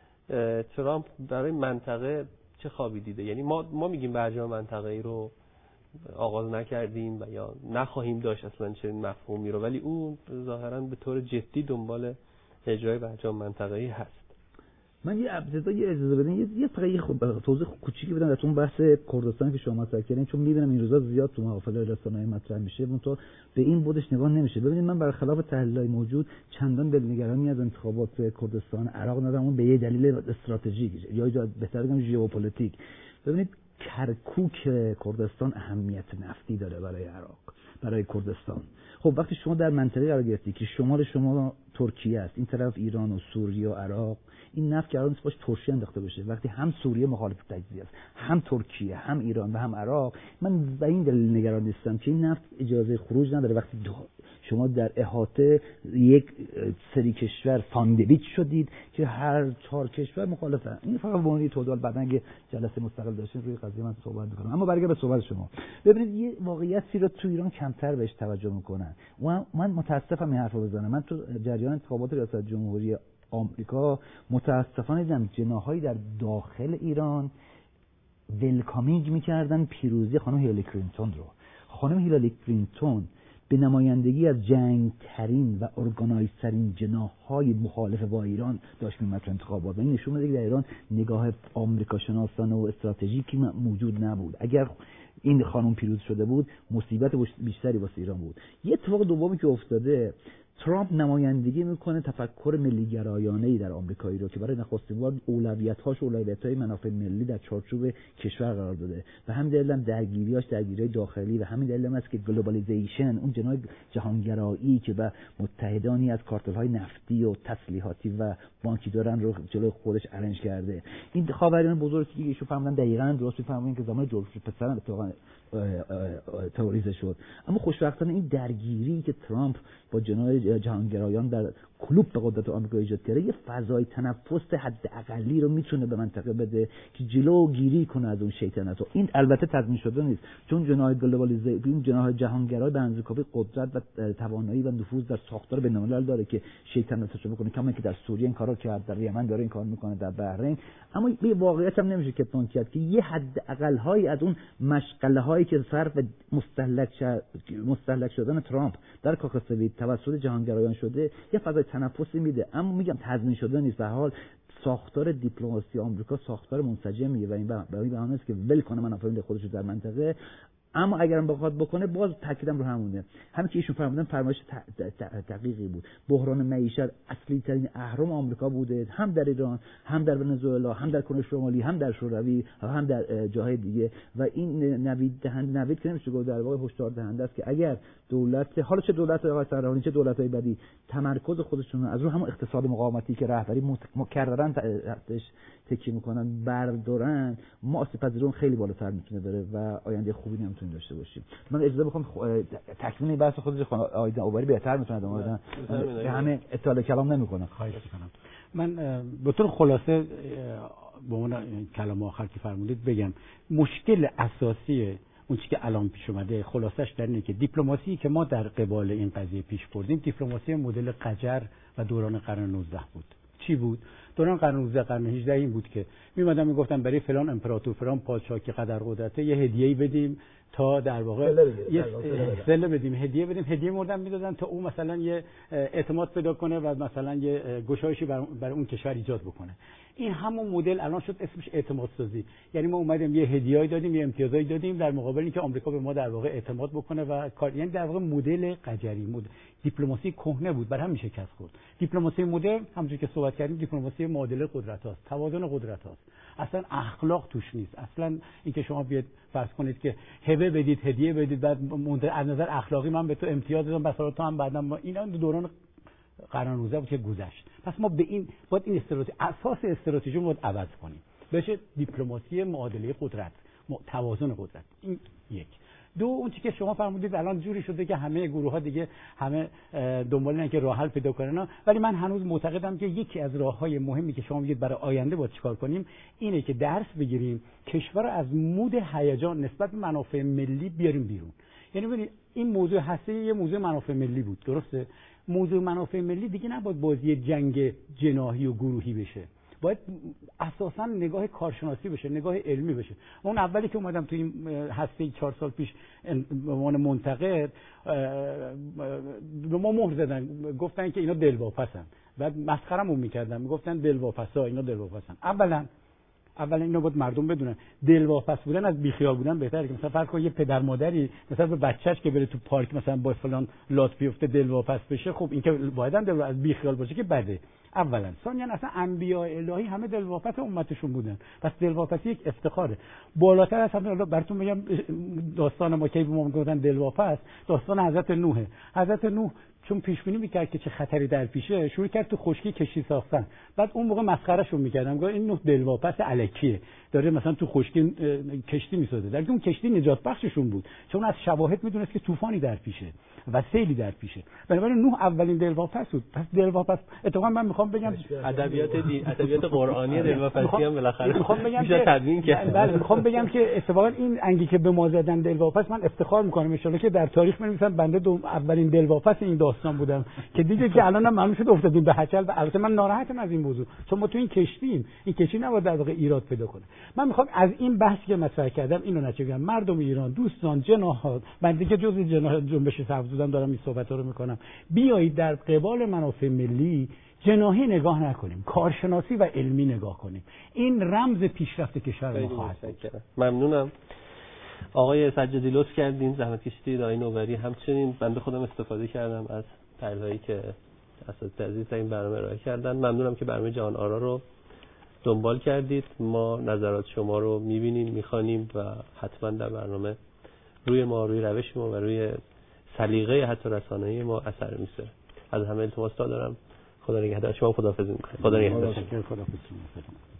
[SPEAKER 1] ترامپ برای منطقه چه خوابی دیده. یعنی ما میگیم برجام منطقه‌ای رو آغاز نکردیم و یا نخواهیم داشت اصلا چنین مفهومی رو، ولی اون ظاهراً به طور جدی دنبال اجرای برجام منطقه‌ای هست.
[SPEAKER 3] من یه اجازه بدین یه توضیح کوچیکی بدم در اون بحث کردستان که شما مطرح کردین، چون می‌بینم این روزا زیاد تو محافل رسانه‌ای مطرح میشه، اونطور به این بودش نگاه نمیشه. ببینید من برخلاف تحلیل‌های موجود چندان دلنگرانی از انتخابات کردستان عراق ندارم، اون به یه دلیل استراتژیک یا بهتر بگم ژئوپلیتیک. ببینید کرکوک کردستان اهمیت نفتی داره برای عراق، برای کردستان. خب وقتی شما در منطقه قرار گرفتی که شمال شما ترکیه است، این طرف ایران و سوریه و عراق، این نفت قرار نیست باش ترشی انداخته بشه. وقتی هم سوریه مخالف تجزیه است، هم ترکیه، هم ایران و هم عراق، من به این دلیل نگران نیستم که این نفت اجازه خروج نداره. وقتی شما در احاطه یک سری کشور ساندویچ شدید که هر 4 کشور مخالفن. این فقط بونی توضیح بعداً اگه جلسه مستقل داشتین روی قضیه من صحبت می‌کنم. اما برگردم به صحبت شما. ببینید یه واقعیتی رو تو ایران کمتر بهش توجه می‌کنن. من متاسفم این حرفو بزنم. من تو جریان انتخابات ریاست جمهوری آمریکا متاسفانه دیدم جناح‌هایی در داخل ایران ولکامینگ می‌کردن پیروزی خانم هیلاری کلینتون رو. خانم هیلاری کلینتون به نمایندگی از جنگ‌ترین و ارگانایزترین جناح‌های مخالف با ایران داشت می‌آمد تو انتخابات. این نشون میده که در ایران نگاه آمریکا شناسانه و استراتژیکی موجود نبود. اگر این خانم پیروز شده بود مصیبت بیشتری واسه ایران بود. یه اتفاق دومی که افتاده، ترامپ نمایندگی میکنه تفکر ملی گرایانه‌ای در آمریکایی رو که برای نخستین بار اولویت‌های منافع ملی در چارچوب کشور قرار داده و همین دلیل هم درگیری داخلی و همین دلیل هم است که گلوبالیزیشن، اون جناح جهانگرایی که به متحدانی از کارتل‌های نفتی و تسلیحاتی و بانکی دارن رو جلوی خودش ارنج کرده. این خاورمیانه بزرگی که ایشون فهمیدن دقیقاً درست می‌فهمن که زمان جورج پسرم اتفاقا تئوریزه شد. اما خوشبختانه این درگیری که ترامپ با جناح جهانگرایان در کلوب به قدرت آمریکا ایجاد کرده یه فضای تنفس حداقلی رو میتونه به منطقه بده که جلوگیری کنه از اون شیطنت. و این البته تضمین شده نیست، چون جناح گلوبالیزیشن، جناح جهانگرای به اندازه کافی قدرت و توانایی و نفوذ در ساختار بین‌الملل داره که شیطنتش رو بکنه، کما که در سوریه این کارو کرد، در یمن داره این کار میکنه، در بحرین. اما به واقعیت هم نمیشه کتمان کرد که یه حداقل هایی از اون مشغله هایی که صرف مستهلک شدن ترامپ در کاخ سفید توسط جهانگرایان شده یه فضای تنفسی میده. اما میگم تضمین شده نیست. به هر حال ساختار دیپلماسی آمریکا ساختار منسجمیه و این به این بهانه است که ول کنه منافع خودش در منطقه. اما اگرم بخواد بکنه باز تاکیدم رو همونه، همین که ایشون فرمودن فرمایش دقیقی بود. بحران معیشت اصلی ترین اهرم آمریکا بوده، هم در ایران، هم در ونزوئلا، هم در کره شمالی، هم در شوروی، هم در جاهای دیگه. و این نوید که نمیشه گفت، در واقع هشدار دهنده است که اگر دولت، حالا چه دولت آقای سرهانی چه دولت‌های بعدی، تمرکز خودشون از رو همون اقتصاد مقاومتی که رهبری مکررن تکیه میکنن بردارن، ما آسیب‌پذیری خیلی بالاتر میتونه بره و آینده خوبی نمیتونیم داشته باشیم. من اجازه بخوام تکمیل بحث خودش آقای نوبری بهتر میتونه ادامه بدن، به همه اطلاع کلام نمیکنم.
[SPEAKER 2] خواهش میکنم. من به طور خلاصه به عنوان کلام آخر که فرمودید بگم مشکل اساسی اون چیزی که الان پیش اومده خلاصش در اینه که دیپلماسی که ما در قبال این قضیه پیش بردیم دیپلماسی مدل قجر و دوران قرن 19 بود. چی بود؟ دوران قرن 19 قرن 18 این بود که میمدن میگفتن برای فلان امپراتور فلان پادشاه که قدر قدرته یه هدیه‌ای بدیم تا در واقع یه سله بدیم، هدیه بدیم، هدیه مردن میدادن تا اون مثلا یه اعتماد پیدا کنه و مثلا یه گشایشی برای اون کشور ایجاد بکنه. این همون مدل الان شد اسمش اعتماد سازی. یعنی ما اومدیم یه هدیه‌ای دادیم، یه امتیازایی دادیم در مقابل اینکه آمریکا به ما در واقع اعتماد بکنه و کار، یعنی در واقع مدل قجری، دیپلماسی کهنه بود، برای همین شکست خورد. دیپلماسی مدرن همونجوری که صحبت کردیم دیپلماسی معادله قدرت هاست، توازن قدرت هاست. اصلا اخلاق توش نیست. اصلا اینکه شما بیاد فرض کنید که هبه بدید، هدیه بدید، بعد از نظر اخلاقی من به تو امتیاز دادم بساط تو هم بعدم، اینا دوران قرن 19 بود که گذشت. پس ما به این باید این اساس استراتژی رو عوض کنیم. بشه دیپلماسی معادله قدرت، توازن قدرت. این یک. دو، اون چیزی که شما فرمودید الان جوری شده که همه گروه‌ها دیگه همه دنبال اینن که راه حل پیدا کنن، ولی من هنوز معتقدم که یکی از راه‌های مهمی که شما میگید برای آینده باید چیکار کنیم اینه که درس بگیریم کشور از مود هیجان نسبت به منافع ملی بیاریم بیرون. یعنی ببینید این موضوع هسته یه موضوع منافع ملی بود، درسته؟ موضوع منافع ملی دیگه نباید بازی جنگ جناحی و گروهی بشه، باید اساسا نگاه کارشناسی بشه، نگاه علمی بشه. اون اولی که اومدم تو این هسته 4 سال پیش به عنوان منتقد به ما مهر زدن، گفتن که اینا دلواپسن، بعد مسخره‌مون می‌کردن، میگفتن دلواپسا، اینا دلواپسن. اولا اینا باید مردم بدونن دلواپس بودن از بیخیال بودن بهتره. که مثلا فرض کن یه پدر مادری مثلا به بچه‌ش که بره تو پارک مثلا با فلان لات بیفته دلواپس بشه، خب این که باید هم از بیخیال باشه که بده. اولا. ثانیاً اصلا انبیاء الهی همه دلواپس امتشون بودن، پس دلواپسی یک افتخاره. بالاتر از همه براتون میگم داستان ما که به ما میگفتن دلواپس، داستان حضرت نوح. حضرت نوح چون پیش بینی میکرد که چه خطری در پیشه، شروع کرد تو خشکی کشتی ساختن. بعد اون موقع مسخرهشون میکردن، میگفتن این نوح دلواپس الکیه، داره مثلا تو خشکی کشتی میسازه. در اون کشتی نجات بخششون بود، چون از شواهد میدونست که طوفانی در پیشه و سیلی در پیشه. بنابراین نوح اولین دلواپس بود. پس دلواپس اتفاقا من میخوام بگم
[SPEAKER 1] ادبیات قرآنی دلواپسی هم بالاخره
[SPEAKER 2] میخوام بگم
[SPEAKER 1] که تدوین کرد.
[SPEAKER 2] بله میخوام بگم که اتفاقا این انگی که به ما زدن دلواپس، من افتخار میکنم ان شاء الله که در تاریخ بنویسن بنده اولین دلواپس این داستان بودم که دیگه که الان هم معلوم شد افتادیم به هچل. و البته من ناراحتم از این موضوع، چون ما تو این کشتیم، این کشتی نباید در واقع ایراد پیدا کنه. من میخوام از این بحثی که مطرح کردم اینو نتیجه بگیرم. مردم ایران، دوستان، جناحات، من دیگه جزء جناح جنبش سبز بودم دارم این صحبت‌ها رو میکنم، بیایید در قبال منافع ملی جناحی نگاه نکنیم، کارشناسی و علمی نگاه کنیم. این رمز پیشرفت کشور ما خواهد بود.
[SPEAKER 1] ممنونم. آقای سجادی لطف کردین، زحمت کشیدید. آقای نوبری همچنین. بنده خودم استفاده کردم از طرحی که اساتید عزیز در این برنامه ارائه کردن. ممنونم که برنامه جهان آرا رو دنبال کردید. ما نظرات شما رو می‌بینیم، می‌خوانیم و حتما در برنامه روی روش ما و روی سلیقه حتی رسانه‌ای ما اثر می‌ذاره. از همه التماس دارم. خدا نگهدار شما. خداحافظی می‌کنم. خدا نگهدار.